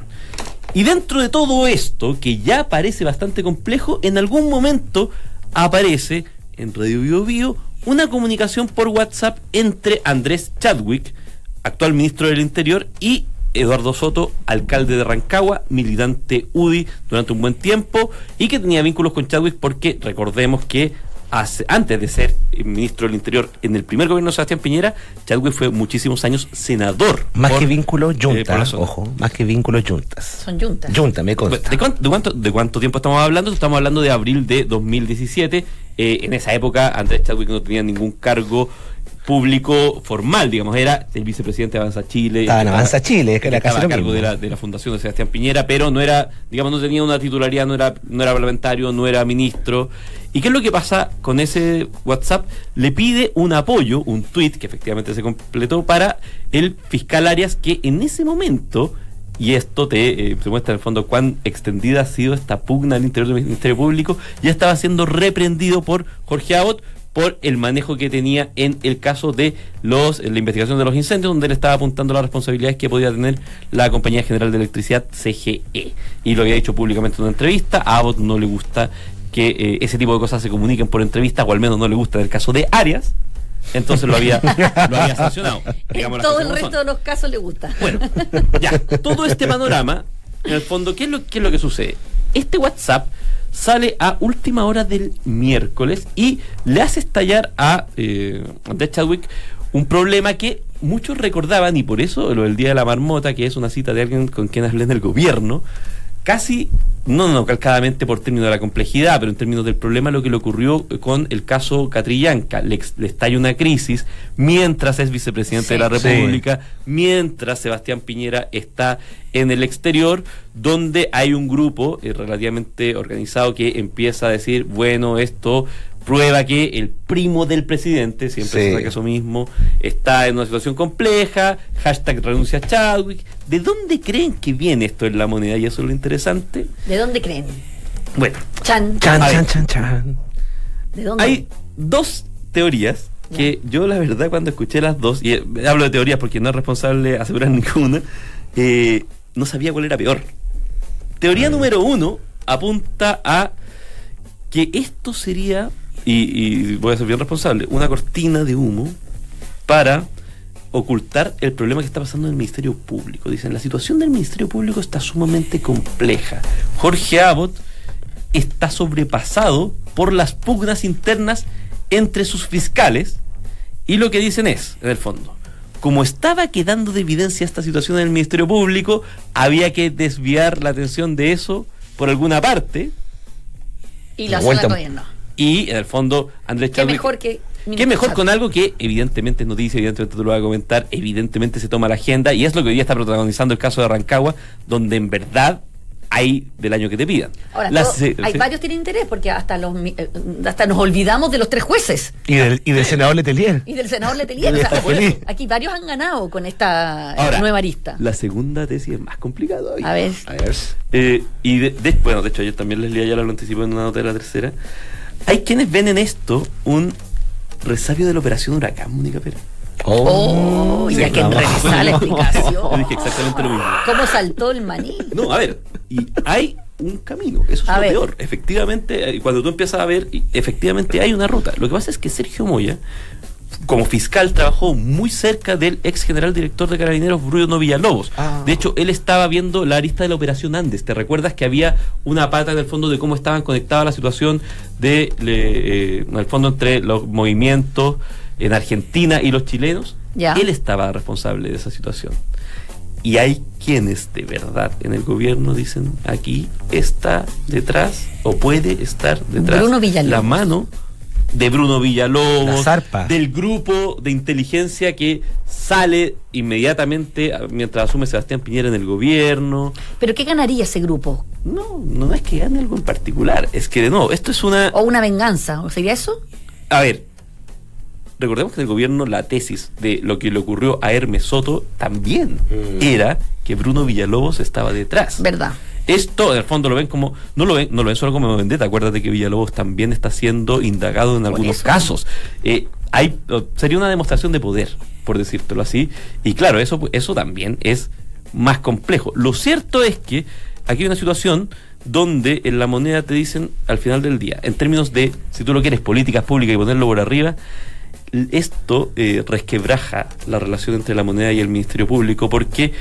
Y dentro de todo esto, que ya parece bastante complejo, en algún momento aparece en Radio Bio Bio una comunicación por WhatsApp entre Andrés Chadwick, actual ministro del Interior, y Eduardo Soto, alcalde de Rancagua, militante U D I durante un buen tiempo, y que tenía vínculos con Chadwick porque recordemos que hace, antes de ser ministro del Interior en el primer gobierno de Sebastián Piñera, Chadwick fue muchísimos años senador. Más por, que vínculos, eh, por la juntas, zona. ojo, más que vínculos, juntas. Son yuntas. Junta, me consta. ¿De cuánto, de, cuánto, ¿De cuánto tiempo estamos hablando? Estamos hablando de abril de dos mil diecisiete. Eh, en esa época, Andrés Chadwick no tenía ningún cargo público formal, digamos, era el vicepresidente de Avanza Chile. Estaba en Avanza Chile, es que era estaba casi a lo cargo mismo. de la, de la fundación de Sebastián Piñera, pero no era, digamos, no tenía una titularidad, no era, no era parlamentario, no era ministro. ¿Y qué es lo que pasa con ese WhatsApp? Le pide un apoyo, un tweet que efectivamente se completó para el fiscal Arias, que en ese momento, y esto te, eh, te muestra en el fondo cuán extendida ha sido esta pugna al interior del Ministerio Público, ya estaba siendo reprendido por Jorge Abbott por el manejo que tenía en el caso de los la investigación de los incendios, donde él estaba apuntando las responsabilidades que podía tener la Compañía General de Electricidad, C G E. Y lo había dicho públicamente en una entrevista. A Abbott no le gusta que eh, ese tipo de cosas se comuniquen por entrevista, o al menos no le gusta en el caso de Arias. Entonces lo había, lo había sancionado. En las todo cosas el como resto son. de los casos le gusta. Bueno, ya, todo este panorama, en el fondo, ¿qué es lo, qué es lo que sucede? Este WhatsApp sale a última hora del miércoles y le hace estallar a eh, Andrés Chadwick un problema que muchos recordaban, y por eso lo del Día de la Marmota, que es una cita de alguien con quien hablé en el gobierno, casi, no, no calcadamente por términos de la complejidad, pero en términos del problema, lo que le ocurrió con el caso Catrillanca. Le, le estalla una crisis mientras es vicepresidente Sí. de la República, mientras Sebastián Piñera está en el exterior, donde hay un grupo eh, relativamente organizado que empieza a decir, bueno, esto prueba que el primo del presidente, siempre Sí. se saca eso mismo, está en una situación compleja, hashtag renuncia a Chadwick. ¿De dónde creen que viene esto en la moneda? Y eso es lo interesante. ¿De dónde creen? Bueno, Chan. Chan, A ver. chan, chan, chan. ¿De dónde? hay dos teorías que yo la verdad cuando escuché las dos, y eh, hablo de teorías porque no es responsable asegurar ninguna, eh, no sabía cuál era peor. Teoría número uno apunta a que esto sería, y, y voy a ser bien responsable, una cortina de humo para ocultar el problema que está pasando en el Ministerio Público. Dicen, la situación del Ministerio Público está sumamente compleja. Jorge Abbott está sobrepasado por las pugnas internas entre sus fiscales, y lo que dicen es, en el fondo, como estaba quedando de evidencia esta situación en el Ministerio Público, había que desviar la atención de eso por alguna parte, Y la Vuelta. zona gobierno. y en el fondo Andrés Qué Chadwick mejor que ¿Qué mejor con algo que evidentemente es noticia, evidentemente tú lo vas a comentar, evidentemente se toma la agenda y es lo que hoy día está protagonizando el caso de Rancagua, donde en verdad hay del año que te pidan. Ahora, Las, todo, eh, hay sí. varios tienen interés porque hasta los eh, hasta nos olvidamos de los tres jueces Y del, y del senador Letelier. y del senador Letelier. O Está sea, feliz. aquí varios han ganado con esta Ahora, nueva arista. La segunda tesis es más complicada todavía. A ver. A ver. Eh, y de, de- bueno, de hecho ayer también les leía, ya lo anticipé en una nota de La Tercera. Hay quienes ven en esto un resabio de la operación Huracán, Mónica Pérez. Oh, ya que enrevesada la Yo explicación. dije exactamente lo mismo. ¿Cómo saltó el maní? No, a ver, y hay un camino, eso es A lo ver. peor. Efectivamente, eh, cuando tú empiezas a ver, y efectivamente hay una ruta. Lo que pasa es que Sergio Moya, como fiscal, trabajó muy cerca del ex general director de Carabineros, Bruno Villalobos. Ah. De hecho, él estaba viendo la arista de la operación Andes. ¿Te recuerdas que había una pata en el fondo de cómo estaban conectadas la situación de, le- eh, en el fondo, entre los movimientos en Argentina y los chilenos? Ya. Él estaba responsable de esa situación. Y hay quienes de verdad en el gobierno dicen, aquí está detrás o puede estar detrás Bruno Villalobos. la mano de Bruno Villalobos, La zarpa. del grupo de inteligencia que sale inmediatamente a- mientras asume Sebastián Piñera en el gobierno. ¿Pero qué ganaría ese grupo? No, no es que gane algo en particular, es que de nuevo, esto es una... ¿O una venganza? ¿O sería eso? A ver, recordemos que en el gobierno la tesis de lo que le ocurrió a Hermes Soto también Mm. era que Bruno Villalobos estaba detrás. ¿Verdad? Esto, en el fondo, lo ven como, no lo ven, no lo ven solo como vendetta. Acuérdate que Villalobos también está siendo indagado en Por algunos eso. casos. Eh, hay, o- sería una demostración de poder, por decírtelo así. Y claro, eso, eso también es más complejo. Lo cierto es que aquí hay una situación donde en la moneda te dicen, al final del día, en términos de, si tú lo quieres, políticas públicas y ponerlo por arriba, l- esto eh, resquebraja la relación entre la moneda y el Ministerio Público, porque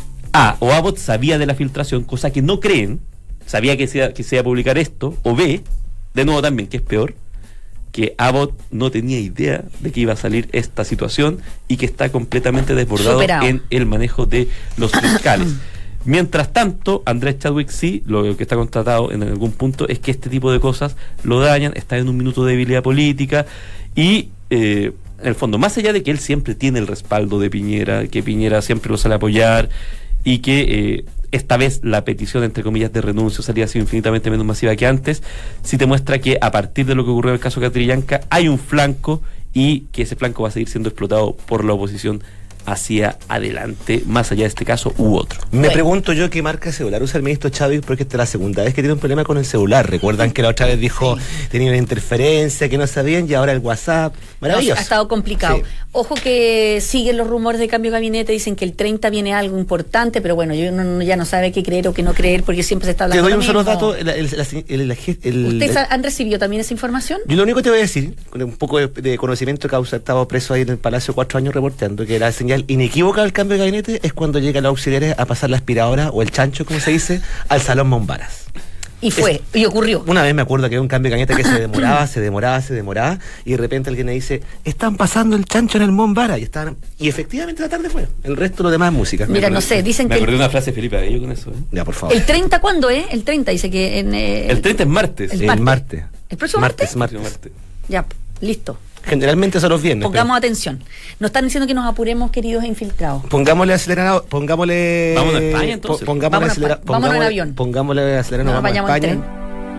A, o Abbott sabía de la filtración, cosa que no creen, sabía que se, iba- que se iba a publicar esto, o B, de nuevo también, que es peor, que Abbott no tenía idea de que iba a salir esta situación y que está completamente desbordado Superado. en el manejo de los fiscales. Mientras tanto, Andrés Chadwick sí, lo que está contratado en algún punto es que este tipo de cosas lo dañan, está en un minuto de debilidad política y, eh, en el fondo, más allá de que él siempre tiene el respaldo de Piñera, que Piñera siempre lo sale a apoyar y que eh, esta vez la petición, entre comillas, de renuncio salía sido infinitamente menos masiva que antes, sí te muestra que a partir de lo que ocurrió en el caso Catrillanca hay un flanco y que ese flanco va a seguir siendo explotado por la oposición hacia adelante, más allá de este caso u otro. Me Bueno. pregunto yo qué marca de celular usa el ministro Chávez, porque esta es la segunda vez que tiene un problema con el celular. Recuerdan que la otra vez dijo tenía una interferencia, que no sabían, y ahora el WhatsApp. Maravilloso. No, ha estado complicado. Sí. Ojo que siguen los rumores de cambio de gabinete, dicen que el treinta viene algo importante, pero bueno, yo no, no- ya no sabe qué creer o qué no creer, porque siempre se está Te hablando doy de un lo solo mismo. dato. el- el- la- el- la- el- ¿Ustedes el- han recibido también esa información? Yo lo único que te voy a decir, con un poco de, de conocimiento, que ha estado preso ahí en el Palacio cuatro años reporteando, que la señal inequívoca del cambio de gabinete es cuando llegan los auxiliares a pasar la aspiradora o el chancho, como se dice, al Salón Mombaras. Y fue, y ocurrió. Una vez me acuerdo que había un cambio de gabinete que se demoraba, se demoraba, se demoraba, y de repente alguien me dice, están pasando el chancho en el Mombara, y estaban, y efectivamente la tarde fue. El resto lo demás es música. Mira, no sé, dicen Me que acordé el, de una frase de Felipe Abello con eso. ¿eh? Ya, por favor. el treinta, ¿cuándo es? El treinta dice que en... eh, El treinta es martes. el El martes. martes. ¿El próximo martes? martes? Martes, Martes. Ya, listo. Generalmente son los viernes. Pongamos atención. Nos están diciendo que nos apuremos, queridos infiltrados. pero pongámosle acelerador, pongámosle... Vámonos a España, entonces. po- Pongámosle Vámonos a acelera- España. Vámonos en pongámosle- avión. Pongámosle acelerador, No nos vamos a vayamos en España.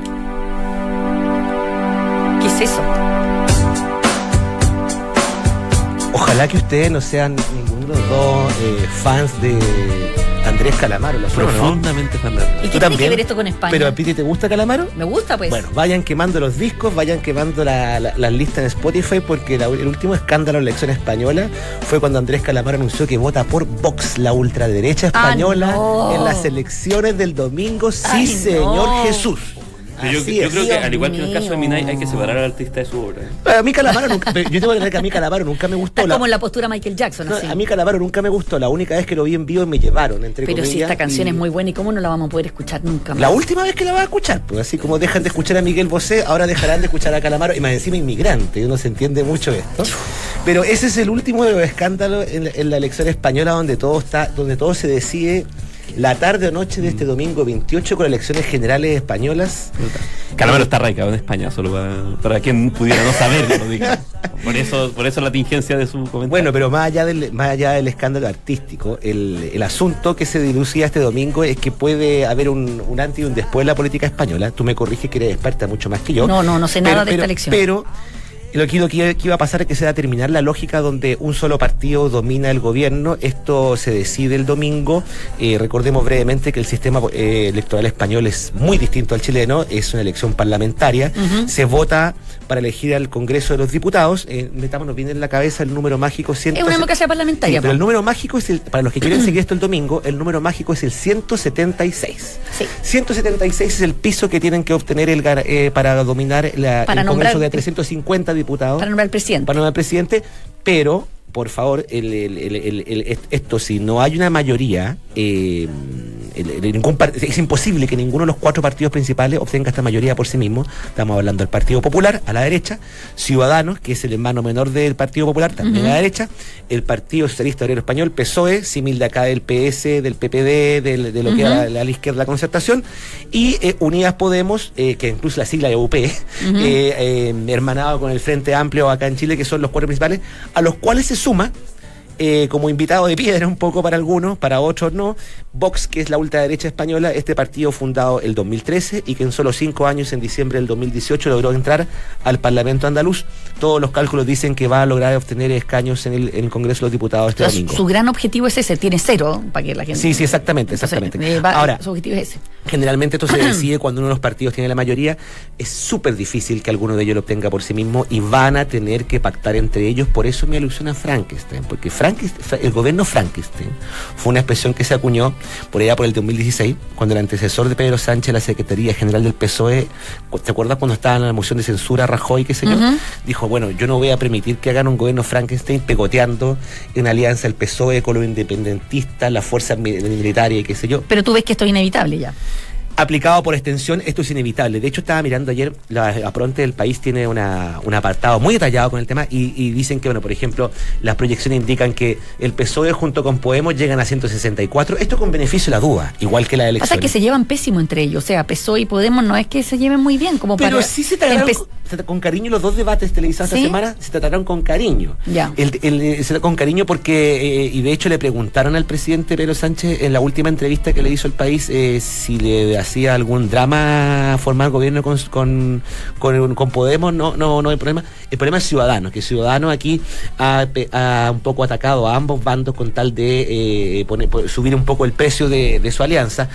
tren. ¿Qué es eso? Ojalá que ustedes no sean ninguno de los dos eh, fans de Andrés Calamaro. ¿Lo son o no? Profundamente fanático. ¿Y qué ¿Tú tiene también? que ver esto con España? ¿Pero a Piti te gusta Calamaro? Me gusta, pues. Bueno, vayan quemando los discos, vayan quemando la- la- las listas en Spotify, porque la- el último escándalo en la elección española fue cuando Andrés Calamaro anunció que vota por Vox, la ultraderecha Ah, española, no. en las elecciones del domingo. Sí, Ay, señor no. Jesús. Pero yo, Así yo es. creo que, Dios al igual que en el caso de mío. Minay, hay que separar al artista de su obra. A mí Calamaro nunca, yo tengo que decir que a mí Calamaro nunca me gustó. Está La- como en la postura Michael Jackson, no, así. a mí Calamaro nunca me gustó. La única vez que lo vi en vivo me llevaron, entre Pero comillas. si esta canción y- es muy buena, ¿y cómo no la vamos a poder escuchar nunca más? La última vez que la vas a escuchar, pues así como dejan de escuchar a Miguel Bosé, ahora dejarán de escuchar a Calamaro, y más encima inmigrante, y uno se entiende mucho esto. Pero ese es el último de los escándalos en la, en la elección española, donde todo está, donde todo se decide la tarde o noche de este domingo veintiocho con elecciones generales españolas. Calamaro está radicado en España, solo para, para quien pudiera no saberlo, digamos. por eso, por eso la tingencia de su comentario. Bueno, pero más allá del, más allá del escándalo artístico, el, el asunto que se dilucía este domingo es que puede haber un, un antes y un después en la política española. Tú me corriges que eres experta mucho más que yo. No, no, no sé pero, nada de pero, esta elección. Pero lo que, lo que iba a pasar es que se va a terminar la lógica donde un solo partido domina el gobierno. Esto se decide el domingo. Eh, recordemos brevemente que el sistema eh, electoral español es muy distinto al chileno. Es una elección parlamentaria. Uh-huh. Se vota para elegir al Congreso de los Diputados. Eh, metámonos bien en la cabeza el número mágico. ciento... Es una democracia parlamentaria. Sí, pero el número mágico es el, para los que quieren seguir esto el domingo, el número mágico es el ciento setenta y seis. Sí. ciento setenta y seis es el piso que tienen que obtener el, eh, para dominar la, para el nombrar, Congreso de trescientos cincuenta diputados. Para nombrar al presidente. Para nombrar al presidente, pero, por favor, el, el, el, el, el, esto, si no hay una mayoría, eh, el, el, ningún part- es imposible que ninguno de los cuatro partidos principales obtenga esta mayoría por sí mismo. Estamos hablando del Partido Popular, a la derecha, Ciudadanos, que es el hermano menor del Partido Popular, también uh-huh. a la derecha, el Partido Socialista Obrero Español, P S O E, símil de acá del P S, del P P D, del, de lo uh-huh. que era la, la izquierda, la Concertación, y eh, Unidas Podemos, eh, que incluso la sigla de U P, uh-huh. eh, eh, hermanado con el Frente Amplio acá en Chile, que son los cuatro principales, a los cuales se suma Eh, como invitado de piedra un poco para algunos, para otros no, Vox, que es la ultraderecha española, este partido fundado el dos mil trece y que en solo cinco años, en diciembre del dos mil dieciocho, logró entrar al Parlamento andaluz. Todos los cálculos dicen que va a lograr obtener escaños en el, en el Congreso de los Diputados este Entonces, domingo. Su gran objetivo es ese, tiene cero, para que la gente... Sí, sí, exactamente, exactamente. Entonces, eh, va, Ahora, su objetivo es ese. Generalmente esto se decide cuando uno de los partidos tiene la mayoría. Es súper difícil que alguno de ellos lo obtenga por sí mismo y van a tener que pactar entre ellos. Por eso me alusiona a Frankenstein, porque Frankenstein, el gobierno Frankenstein fue una expresión que se acuñó por allá por el dos mil dieciséis, cuando el antecesor de Pedro Sánchez, la Secretaría General del P S O E, ¿te acuerdas cuando estaba en la moción de censura Rajoy, qué sé yo? Uh-huh. Dijo, bueno, yo no voy a permitir que hagan un gobierno Frankenstein pegoteando en alianza el P S O E con los independentistas, las fuerzas militares y qué sé yo. Pero tú ves que esto es inevitable ya. Aplicado por extensión, esto es inevitable. De hecho, estaba mirando ayer, la, la Pronte del País tiene una, un apartado muy detallado con el tema y, y dicen que, bueno, por ejemplo, las proyecciones indican que el P S O E junto con Podemos llegan a ciento sesenta y cuatro, esto con beneficio de la duda, igual que la elección. O sea, que se llevan pésimo entre ellos, o sea, P S O E y Podemos no es que se lleven muy bien, como Pero para... sí se trataron empe- con, con cariño los dos debates televisados ¿Sí? esta semana, se trataron con cariño. Ya. El, el, el, con cariño porque, eh, y de hecho le preguntaron al presidente Pedro Sánchez en la última entrevista que le hizo el País eh, si le hacía algún drama formar gobierno con, con, con, con Podemos, no, no, no hay problema. El problema es Ciudadanos, que Ciudadanos aquí ha, ha un poco atacado a ambos bandos con tal de eh, poner, subir un poco el precio de, de su alianza.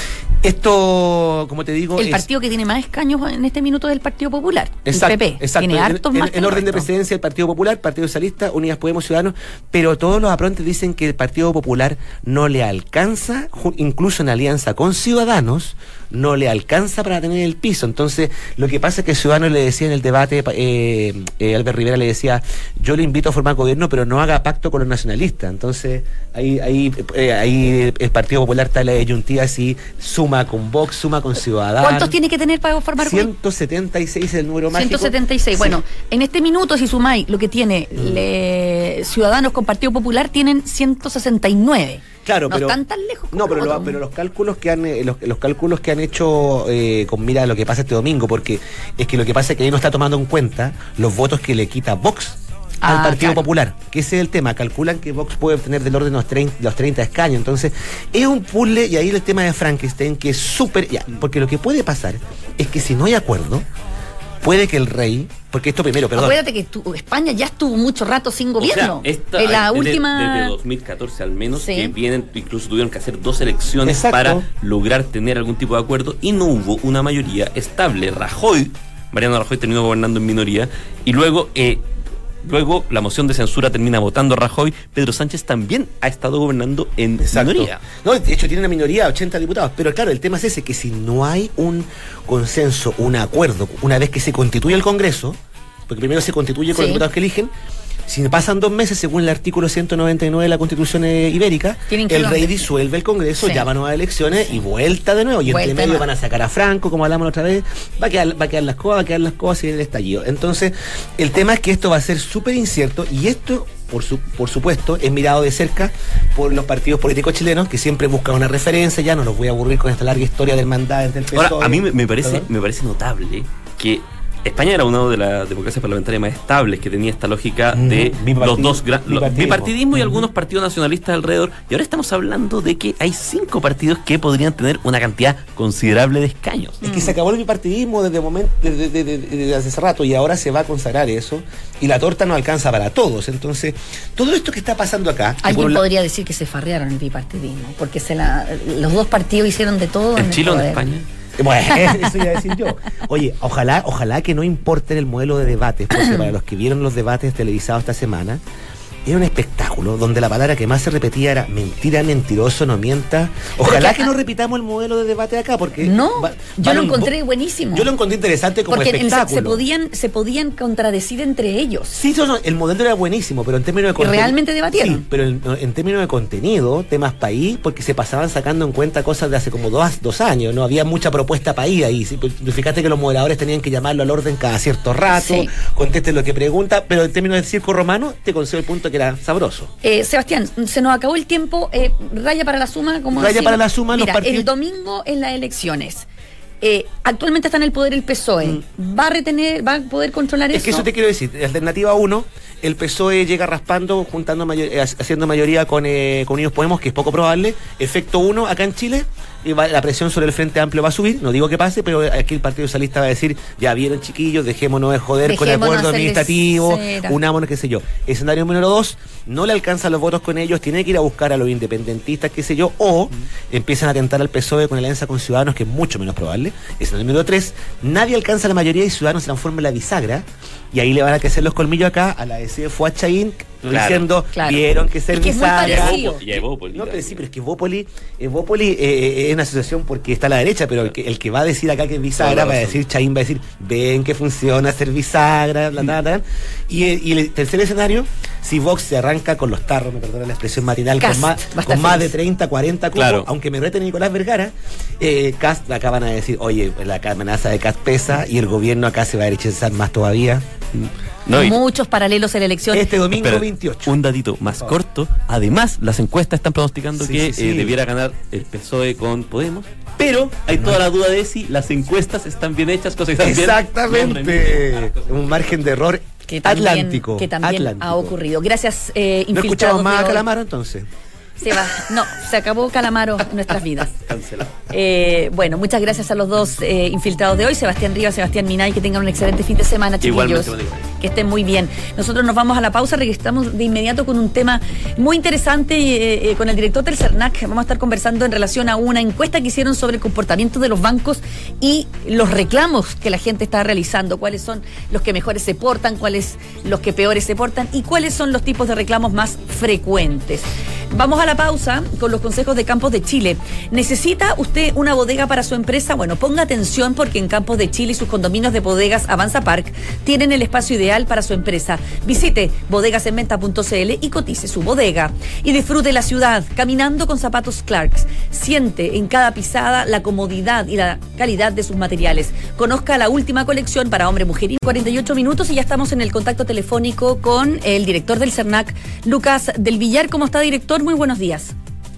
Esto, como te digo... El es, partido que tiene más escaños en este minuto es el Partido Popular, exacto, el P P. Exacto. Tiene hartos el, más. El, el orden de presidencia del Partido Popular, Partido Socialista, Unidas Podemos, Ciudadanos, pero todos los aprontes dicen que el Partido Popular no le alcanza, incluso en alianza con Ciudadanos, no le alcanza para tener el piso. Entonces, lo que pasa es que Ciudadanos le decía en el debate, eh, eh, Albert Rivera le decía, yo le invito a formar gobierno, pero no haga pacto con los nacionalistas. Entonces, ahí, ahí, eh, ahí el Partido Popular está en la disyuntiva si suma con Vox, suma con Ciudadanos. ¿Cuántos tiene que tener para formar gobierno? ciento setenta y seis es el número mágico. ciento setenta y seis. Sí. Bueno, en este minuto, si sumáis lo que tiene mm. le, Ciudadanos con Partido Popular, tienen ciento sesenta y nueve. Claro, no pero están tan lejos como no, pero, lo, pero los cálculos que han eh, los, los cálculos que han hecho eh, con mira a lo que pasa este domingo, porque es que lo que pasa es que ahí no está tomando en cuenta los votos que le quita Vox al ah, Partido claro. Popular, que ese es el tema. Calculan que Vox puede obtener del orden de los treinta, los treinta escaños. Entonces, es un puzzle, y ahí el tema de Frankenstein, que es súper... Porque lo que puede pasar es que si no hay acuerdo, puede que el rey... Porque esto primero, perdón. Acuérdate que tu, España ya estuvo mucho rato sin gobierno. O sea, esta, en la desde, última... desde dos mil catorce al menos, sí. que vienen, incluso tuvieron que hacer dos elecciones Exacto. para lograr tener algún tipo de acuerdo y no hubo una mayoría estable. Rajoy, Mariano Rajoy terminó gobernando en minoría y luego... Eh, Luego, la moción de censura termina votando a Rajoy. Pedro Sánchez también ha estado gobernando en Exacto. minoría. No, de hecho, tiene una minoría, ochenta diputados. Pero claro, el tema es ese, que si no hay un consenso, un acuerdo, una vez que se constituye el Congreso, porque primero se constituye con sí. los diputados que eligen, si pasan dos meses, según el artículo ciento noventa y nueve de la Constitución eh, Ibérica, el rey de... disuelve el Congreso, sí. llama a nuevas elecciones sí. y vuelta de nuevo. Y vuelta entre medio van a sacar a Franco, como hablamos la otra vez, va a quedar, va a quedar las cosas, va a quedar las cosas y el estallido. Entonces, el tema es que esto va a ser súper incierto y esto, por, su, por supuesto, es mirado de cerca por los partidos políticos chilenos que siempre buscan una referencia. Ya no los voy a aburrir con esta larga historia del mandato entre el P S O E. Ahora, a mí me, me, parece, me parece notable que España era una de las democracias parlamentarias más estables, que tenía esta lógica Mm, de bipartid- los dos gran, los- bipartidismo. bipartidismo y Mm. algunos partidos nacionalistas alrededor. Y ahora estamos hablando de que hay cinco partidos que podrían tener una cantidad considerable de escaños. Es que se acabó el bipartidismo desde, momento, desde, desde- desde- desde hace rato y ahora se va a consagrar eso y la torta no alcanza para todos. Entonces, todo esto que está pasando acá... que por Alguien un la- podría decir que se farrearon el bipartidismo, porque se la, los dos partidos hicieron de todo. ¿En el Chile o en poder. España? Bueno, eso iba a decir yo. Oye, ojalá, ojalá que no importe el modelo de debates, porque para los que vieron los debates televisados esta semana, era un espectáculo donde la palabra que más se repetía era mentira, mentiroso, no mienta. Ojalá que- que no repitamos el modelo de debate acá, porque... No, va- yo van lo un- encontré buenísimo. Yo lo encontré interesante como porque en- se, espectáculo. se podían se podían contradecir entre ellos. Sí, no, no, el modelo era buenísimo, pero en términos de contenido... realmente debatieron. Sí, pero en, en términos de contenido, temas país, porque se pasaban sacando en cuenta cosas de hace como dos, dos años, no había mucha propuesta país ahí. ¿Sí? Pues, fíjate que los moderadores tenían que llamarlo al orden cada cierto rato, Sí. contesten lo que pregunta, pero en términos de circo romano, te concedo el punto que era sabroso. Eh, Sebastián, se nos acabó el tiempo. Eh, raya para la suma, como Raya decimos. para la suma, los Mira, partidos- el domingo en las elecciones. Eh, actualmente está en el poder el P S O E. ¿Va a retener, va a poder controlar Es eso? que eso te quiero decir. Alternativa uno, el P S O E llega raspando, juntando mayor- eh, haciendo mayoría con, eh, con Unidos Podemos, que es poco probable. Efecto uno, acá en Chile, y va- la presión sobre el Frente Amplio va a subir. No digo que pase, pero aquí el Partido Socialista va a decir, ya vieron chiquillos, dejémonos de joder con el Dejémonos acuerdo hacerles administrativo, cera. unámonos, qué sé yo. Escenario número dos, no le alcanzan los votos con ellos, tiene que ir a buscar a los independentistas, qué sé yo, o empiezan a tentar al P S O E con alianza con Ciudadanos, que es mucho menos probable. Escenario número tres, nadie alcanza la mayoría y Ciudadanos se transforma en la bisagra, y ahí le van a crecer los colmillos acá a la D C fue a Chaín, Claro, diciendo, claro. vieron que ser Es que es muy bisagra. parecido. Y a Evópolis No, pero también. sí, pero es que Evópolis, Evópolis, eh, es una asociación porque está a la derecha, pero el que, el que va a decir acá que es bisagra, Toda la va a razón. decir, Chaín va a decir, ven que funciona ser bisagra, bla, bla, bla. Y, eh, y el tercer escenario, si Vox se arranca con los tarros, me perdona la expresión matinal, Cast con más, va a estar con más de feliz. treinta, cuarenta cupos, Claro. aunque me rete Nicolás Vergara, eh, Cast acá van a decir, oye, la amenaza de Cast pesa y el gobierno acá se va a derechizar más todavía. No, y- Muchos paralelos en la elección. Este domingo Espera, veintiocho. un datito más corto. Además, las encuestas están pronosticando Sí, que sí, sí. eh, debiera ganar el P S O E con Podemos. Pero hay toda la duda de si las encuestas están bien hechas, cosas que están bien. Exactamente. Un margen de error que también, atlántico. que también Atlántico. ha ocurrido. Gracias, eh, ¿No infiltrados escuchamos más de a hoy. Calamaro entonces? Se va. No, se acabó Calamaro en nuestras vidas. Cancelado. Eh, bueno, muchas gracias a los dos eh, infiltrados de hoy, Sebastián Rivas, Sebastián Minay, que tengan un excelente fin de semana, chiquillos. Igualmente, bueno, igual. Que estén muy bien. Nosotros nos vamos a la pausa, regresamos de inmediato con un tema muy interesante eh, eh, con el director del CERNAC. Vamos a estar conversando en relación a una encuesta que hicieron sobre el comportamiento de los bancos y los reclamos que la gente está realizando, cuáles son los que mejores se portan, cuáles los que peores se portan y cuáles son los tipos de reclamos más frecuentes. Vamos a la pausa con los consejos de Campos de Chile. ¿Necesita usted una bodega para su empresa? Bueno, ponga atención porque en Campos de Chile y sus condominios de bodegas Avanza Park tienen el espacio ideal para su empresa. Visite bodegas en venta punto c l y cotice su bodega. Y disfrute la ciudad caminando con zapatos Clarks. Siente en cada pisada la comodidad y la calidad de sus materiales. Conozca la última colección para hombre, mujer y cuarenta y ocho minutos y ya estamos en el contacto telefónico con el director del CERNAC, Lucas del Villar. ¿Cómo está, director? Muy buenos días.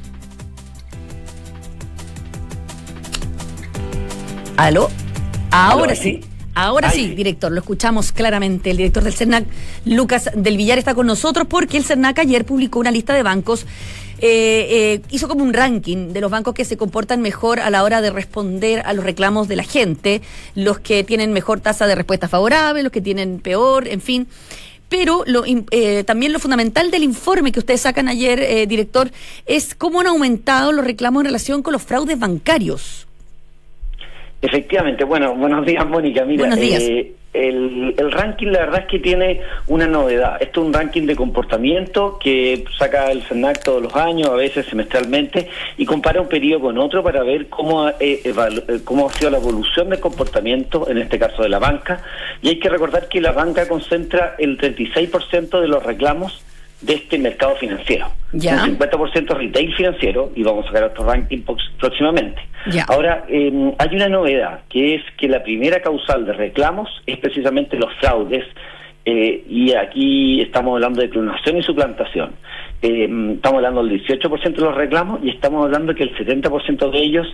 ¿Aló? Ahora ¿Aló, sí. sí? Ahora Ahí sí, sí. director, lo escuchamos claramente. El director del CERNAC, Lucas del Villar, está con nosotros porque el CERNAC ayer publicó una lista de bancos, eh, eh, hizo como un ranking de los bancos que se comportan mejor a la hora de responder a los reclamos de la gente, los que tienen mejor tasa de respuesta favorable, los que tienen peor, en fin. Pero lo, eh, también lo fundamental del informe que ustedes sacan ayer, eh, director, es cómo han aumentado los reclamos en relación con los fraudes bancarios. Efectivamente, bueno, buenos días, Mónica. Mira, Buenos días. eh, el, el ranking la verdad es que tiene una novedad. Esto es un ranking de comportamiento que saca el CERNAC todos los años, a veces semestralmente, y compara un periodo con otro para ver cómo ha, eh, evalu- eh, cómo ha sido la evolución del comportamiento, en este caso de la banca. Y hay que recordar que la banca concentra el treinta y seis por ciento de los reclamos de este mercado financiero. Ya. Un cincuenta por ciento retail financiero, y vamos a sacar otro ranking prox- próximamente. Ya. Ahora, eh, hay una novedad, que es que la primera causal de reclamos es precisamente los fraudes, eh, y aquí estamos hablando de clonación y suplantación. Eh, estamos hablando del dieciocho por ciento de los reclamos y estamos hablando que el setenta por ciento de ellos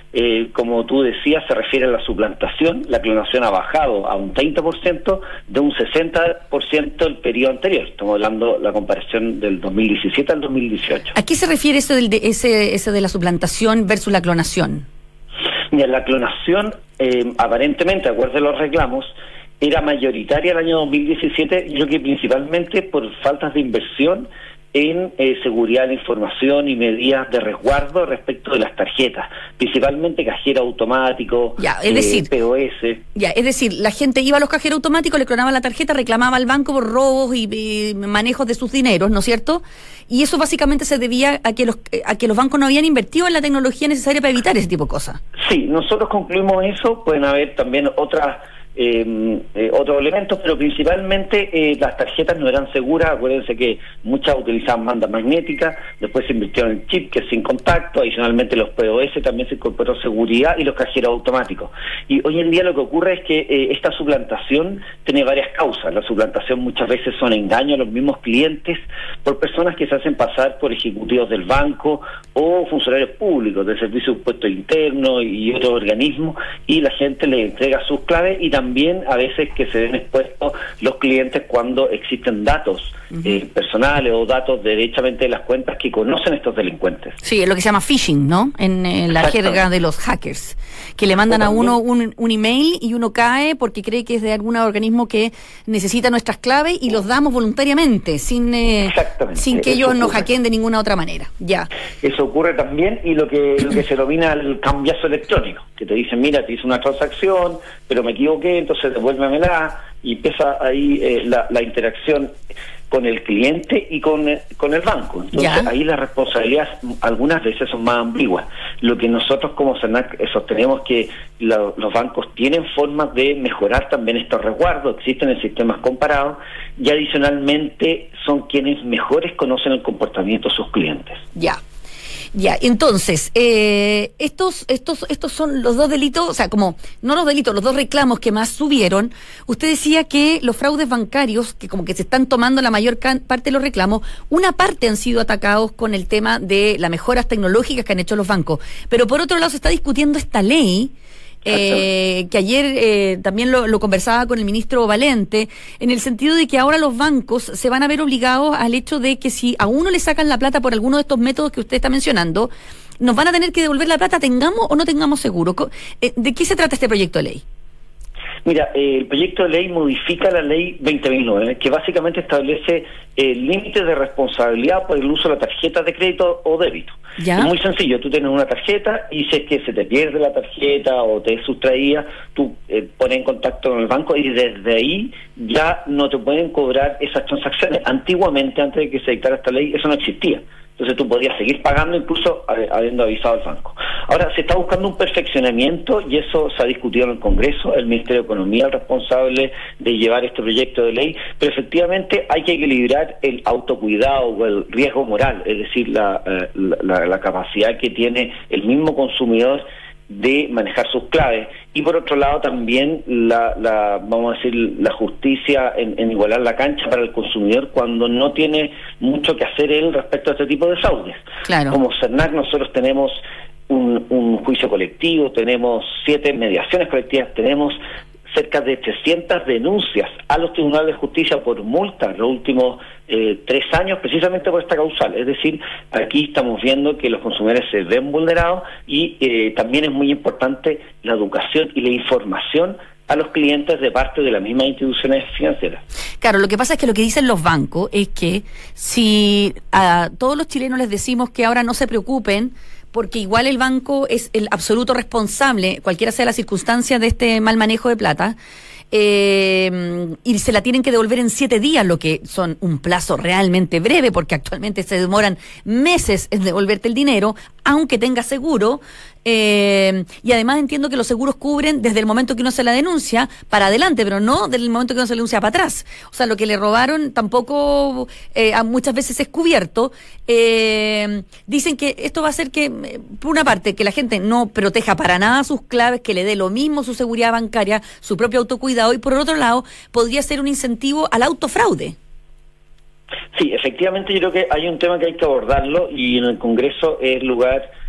eh, como tú decías, se refiere a la suplantación. La clonación ha bajado a un treinta por ciento de un sesenta por ciento el periodo anterior. Estamos hablando de la comparación del dos mil diecisiete al dos mil dieciocho. ¿A qué se refiere eso del de, ese, ese de la suplantación versus la clonación? Mira, la clonación, eh, aparentemente, de acuerdo a los reclamos, era mayoritaria el año dos mil diecisiete, yo creo que principalmente por faltas de inversión en eh, seguridad de la información y medidas de resguardo respecto de las tarjetas, principalmente cajero automático, ya, es decir, eh, P O S. Ya, es decir, la gente iba a los cajeros automáticos, le clonaban la tarjeta, reclamaba al banco por robos y, y manejos de sus dineros, ¿no es cierto? Y eso básicamente se debía a que los a que los bancos no habían invertido en la tecnología necesaria para evitar ese tipo de cosas. Sí, nosotros concluimos eso. Pueden haber también otras Eh, eh, otros elementos, pero principalmente eh, las tarjetas no eran seguras. Acuérdense que muchas utilizaban banda magnética, después se invirtió en el chip que es sin contacto, adicionalmente los P O S también se incorporó seguridad y los cajeros automáticos. Y hoy en día lo que ocurre es que eh, esta suplantación tiene varias causas. La suplantación muchas veces son engaños a los mismos clientes por personas que se hacen pasar por ejecutivos del banco o funcionarios públicos del Servicio de Impuestos Internos y otros organismos, y la gente le entrega sus claves, y también También a veces que se ven expuestos los clientes cuando existen datos uh-huh. eh, personales o datos derechamente de las cuentas que conocen estos delincuentes. Sí, es lo que se llama phishing, ¿no? En, en la jerga de los hackers, que le mandan a uno un, un email y uno cae porque cree que es de algún organismo que necesita nuestras claves y los damos voluntariamente, sin eh, sin que ellos nos hackeen de ninguna otra manera. Ya. Eso ocurre también, y lo que lo que se denomina el cambiazo electrónico, que te dicen, mira, te hice una transacción, pero me equivoqué, entonces devuélvemela, y empieza ahí eh, la, la interacción con el cliente y con, eh, con el banco. Entonces ¿Ya? ahí las responsabilidades algunas veces son más ambiguas. Lo que nosotros como CERNAC sostenemos que la, los bancos tienen formas de mejorar también estos resguardos, existen en sistemas comparados, y adicionalmente son quienes mejores conocen el comportamiento de sus clientes. Ya. Ya, entonces, eh, estos, estos, estos son los dos delitos, o sea, como, no los delitos, los dos reclamos que más subieron. Usted decía que los fraudes bancarios, que como que se están tomando la mayor can- parte de los reclamos, una parte han sido atacados con el tema de las mejoras tecnológicas que han hecho los bancos. Pero por otro lado se está discutiendo esta ley, Eh, que ayer eh, también lo, lo conversaba con el ministro Valente, en el sentido de que ahora los bancos se van a ver obligados al hecho de que si a uno le sacan la plata por alguno de estos métodos que usted está mencionando, nos van a tener que devolver la plata, tengamos o no tengamos seguro. ¿De qué se trata este proyecto de ley? Mira, eh, el proyecto de ley modifica la ley veinte mil nueve, que básicamente establece el límite de responsabilidad por el uso de la tarjeta de crédito o débito. ¿Ya? Es muy sencillo, tú tienes una tarjeta y si es que se te pierde la tarjeta o te es sustraída, tú eh, pones en contacto con el banco y desde ahí ya no te pueden cobrar esas transacciones. Antiguamente, antes de que se dictara esta ley, eso no existía. Entonces tú podías seguir pagando incluso habiendo avisado al banco. Ahora se está buscando un perfeccionamiento y eso se ha discutido en el Congreso. El Ministerio de Economía es el responsable de llevar este proyecto de ley, pero efectivamente hay que equilibrar el autocuidado o el riesgo moral, es decir, la, la, la capacidad que tiene el mismo consumidor de manejar sus claves, y por otro lado también la, la vamos a decir la justicia en, en igualar la cancha para el consumidor cuando no tiene mucho que hacer él respecto a este tipo de fraudes. Claro. Como CERNAC nosotros tenemos un, un juicio colectivo, tenemos siete mediaciones colectivas, tenemos cerca de trescientas denuncias a los tribunales de justicia por multas los últimos eh, tres años, precisamente por esta causal. Es decir, aquí estamos viendo que los consumidores se ven vulnerados y eh, también es muy importante la educación y la información a los clientes de parte de las mismas instituciones financieras. Claro, lo que pasa es que lo que dicen los bancos es que si a todos los chilenos les decimos que ahora no se preocupen, porque igual el banco es el absoluto responsable, cualquiera sea la circunstancia de este mal manejo de plata, eh, y se la tienen que devolver en siete días, lo que son un plazo realmente breve, porque actualmente se demoran meses en devolverte el dinero, aunque tenga seguro, eh, y además entiendo que los seguros cubren desde el momento que uno se la denuncia para adelante, pero no desde el momento que uno se la denuncia para atrás. O sea, lo que le robaron tampoco eh, muchas veces es cubierto. Eh, dicen que esto va a hacer que, por una parte, que la gente no proteja para nada sus claves, que le dé lo mismo su seguridad bancaria, su propio autocuidado, y por otro lado, podría ser un incentivo al autofraude. Sí, efectivamente yo creo que hay un tema que hay que abordarlo y en el Congreso es el lugar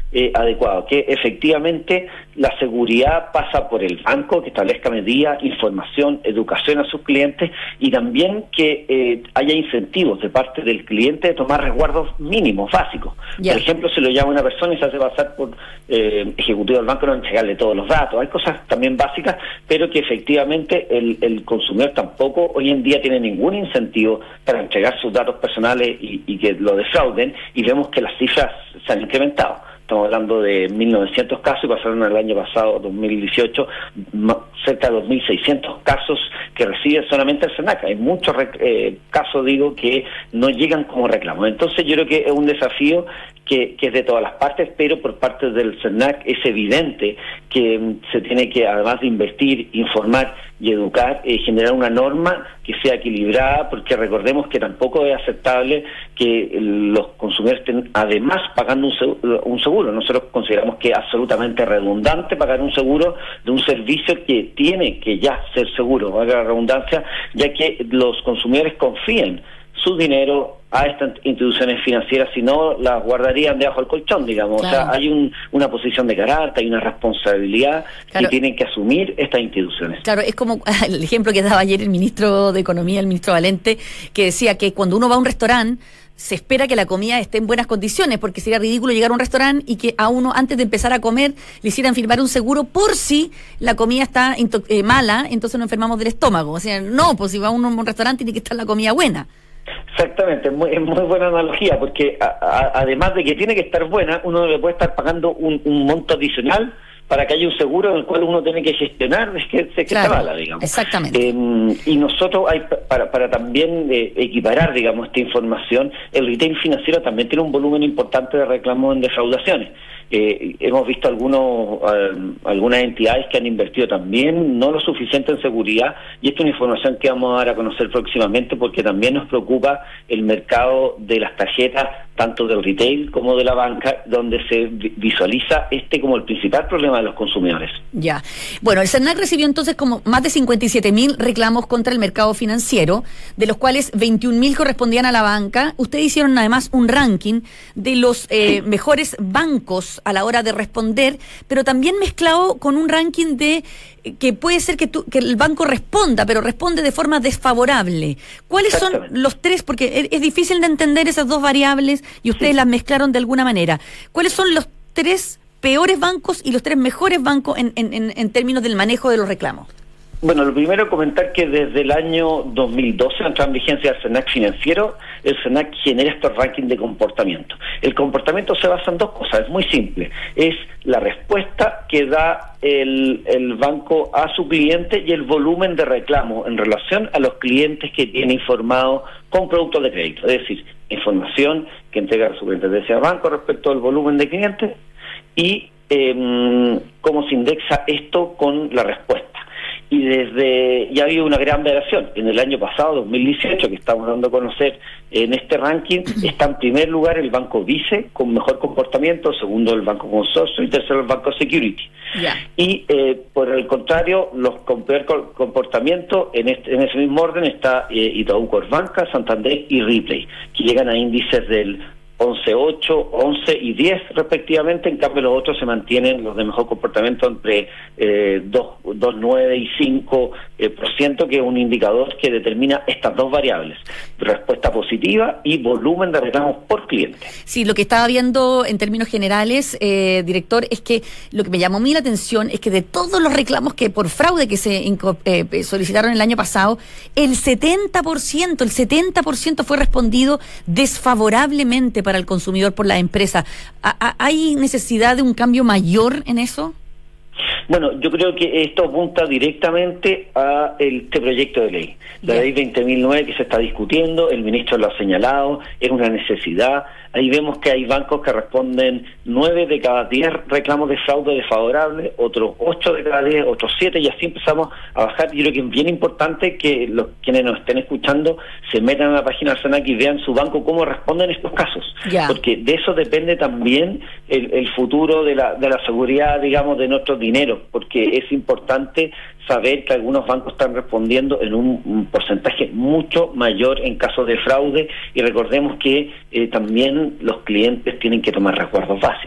eh, adecuado, que efectivamente la seguridad pasa por el banco, que establezca medidas, información, educación a sus clientes y también que eh, haya incentivos de parte del cliente de tomar resguardos mínimos, básicos. Yeah. Por ejemplo, se lo llama una persona y se hace pasar por eh, ejecutivo del banco, no entregarle todos los datos. Hay cosas también básicas, pero que efectivamente el, el consumidor tampoco hoy en día tiene ningún incentivo para entregar sus datos personales y, y que lo defrauden, y vemos que las cifras se han incrementado. Estamos hablando de mil novecientos casos y pasaron el año pasado, dos mil dieciocho, cerca de dos mil seiscientos casos que recibe solamente el SENAC. Hay muchos eh, casos, digo, que no llegan como reclamos. Entonces yo creo que es un desafío que, que es de todas las partes, pero por parte del SENAC es evidente que um, se tiene que, además de invertir, informar y educar, eh, generar una norma que sea equilibrada, porque recordemos que tampoco es aceptable que los consumidores estén además pagando un seguro, un seguro. Nosotros consideramos que es absolutamente redundante pagar un seguro de un servicio que tiene que ya ser seguro, valga la redundancia, ya que los consumidores confían su dinero a estas instituciones financieras, si no las guardarían debajo del colchón, digamos. Claro. O sea, hay un, una posición de carácter, hay una responsabilidad claro. que tienen que asumir estas instituciones. Claro, es como el ejemplo que daba ayer el ministro de Economía, el ministro Valente, que decía que cuando uno va a un restaurante se espera que la comida esté en buenas condiciones, porque sería ridículo llegar a un restaurante y que a uno, antes de empezar a comer, le hicieran firmar un seguro por si la comida está eh, mala, entonces nos enfermamos del estómago. O sea, no, pues si va uno a un restaurante tiene que estar la comida buena. Exactamente, es muy, es muy buena analogía, porque a, a, además de que tiene que estar buena, uno le puede estar pagando un, un monto adicional para que haya un seguro en el cual uno tiene que gestionar es que, es que claro, está mala, digamos. Exactamente. Eh, y nosotros, hay para, para también eh, equiparar, digamos, esta información, el retail financiero también tiene un volumen importante de reclamos en defraudaciones. Eh, hemos visto algunos uh, algunas entidades que han invertido también no lo suficiente en seguridad, y esta es una información que vamos a dar a conocer próximamente, porque también nos preocupa el mercado de las tarjetas, tanto del retail como de la banca, donde se visualiza este como el principal problema de los consumidores. Ya. Bueno, el SENAC recibió entonces como más de cincuenta y siete mil reclamos contra el mercado financiero, de los cuales veintiún mil correspondían a la banca. Ustedes hicieron además un ranking de los eh, sí. mejores bancos a la hora de responder, pero también mezclado con un ranking de que puede ser que, tú, que el banco responda, pero responde de forma desfavorable. ¿Cuáles son los tres? Porque es, es difícil de entender esas dos variables y ustedes sí. las mezclaron de alguna manera. ¿Cuáles son los tres peores bancos y los tres mejores bancos en, en, en, en términos del manejo de los reclamos? Bueno, lo primero, comentar que desde el año dos mil doce, entró en vigencia el SENAC financiero, el SENAC genera estos rankings de comportamiento. El comportamiento se basa en dos cosas, es muy simple. Es la respuesta que da el, el banco a su cliente y el volumen de reclamo en relación a los clientes que tiene informado con productos de crédito. Es decir, información que entrega la superintendencia de banco respecto al volumen de clientes y eh, cómo se indexa esto con la respuesta. Y desde ya ha habido una gran variación. En el año pasado, dos mil dieciocho, que estamos dando a conocer en este ranking, está en primer lugar el Banco Vice, con mejor comportamiento, segundo el Banco Consorcio y tercero el Banco Security. Yeah. Y eh, por el contrario, los con peor comportamiento, en, este, en ese mismo orden está eh, Itaú Corpbanca, Santander y Ripley, que llegan a índices del once punto ocho, once y diez respectivamente. En cambio los otros se mantienen, los de mejor comportamiento, entre eh, dos punto nueve y cinco por ciento, que es un indicador que determina estas dos variables, respuesta positiva y volumen de reclamos por cliente. Sí, lo que estaba viendo en términos generales, eh, director, es que lo que me llamó a mí la atención es que de todos los reclamos que por fraude que se eh, solicitaron el año pasado, el setenta por ciento, el setenta por ciento fue respondido desfavorablemente para el consumidor por la empresa. ¿Hay necesidad de un cambio mayor en eso? Bueno, yo creo que esto apunta directamente a el, este proyecto de ley. La yeah. ley veinte mil nueve que se está discutiendo, el ministro lo ha señalado, es una necesidad. Ahí vemos que hay bancos que responden nueve de cada diez reclamos de fraude desfavorable, otros ocho de cada diez, otros siete, y así empezamos a bajar. Yo creo que es bien importante que los quienes nos estén escuchando se metan a la página del SENAC y vean su banco cómo responden estos casos, yeah. porque de eso depende también el, el futuro de la, de la seguridad, digamos, de nuestro dinero, porque es importante saber que algunos bancos están respondiendo en un, un porcentaje mucho mayor en casos de fraude, y recordemos que eh, también los clientes tienen que tomar resguardos básicos.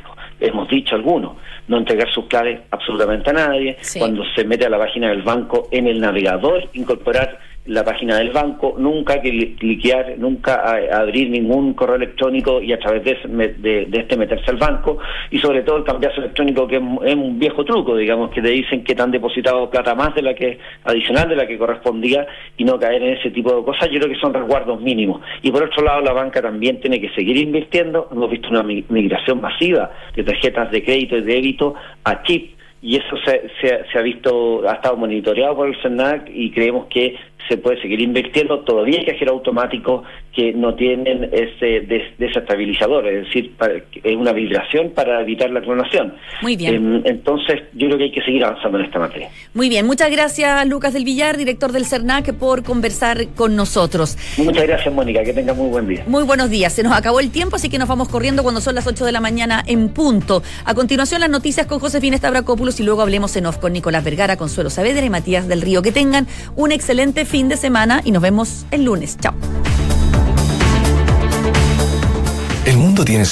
hemos dicho algunos, no entregar sus claves absolutamente a nadie, Sí. cuando se mete a la página del banco en el navegador, incorporar la página del banco, nunca que cliquear, nunca a, a abrir ningún correo electrónico y a través de, ese, de, de este meterse al banco, y sobre todo el cambiazo electrónico, que es, es un viejo truco, digamos, que te dicen que te han depositado plata más de la que, adicional de la que correspondía, y no caer en ese tipo de cosas. Yo creo que son resguardos mínimos. Y por otro lado, la banca también tiene que seguir invirtiendo. Hemos visto una migración masiva de tarjetas de crédito y de débito a chip, y eso se, se, se ha visto, ha estado monitoreado por el CERNAC, y creemos que se puede seguir invirtiendo. Todavía hay cajeros automáticos que no tienen ese des, desestabilizador, es decir, para, es una vibración para evitar la clonación. Muy bien. Eh, entonces, yo creo que hay que seguir avanzando en esta materia. Muy bien, muchas gracias Lucas del Villar, director del CERNAC, por conversar con nosotros. Muchas gracias, Mónica, que tenga muy buen día. Muy buenos días, se nos acabó el tiempo, así que nos vamos corriendo cuando son las ocho de la mañana en punto. A continuación, las noticias con Josefina Stavrakopoulos, y luego hablemos en off con Nicolás Vergara, Consuelo Saavedra y Matías del Río. Que tengan un excelente fin de semana y nos vemos el lunes. Chao. El mundo tiene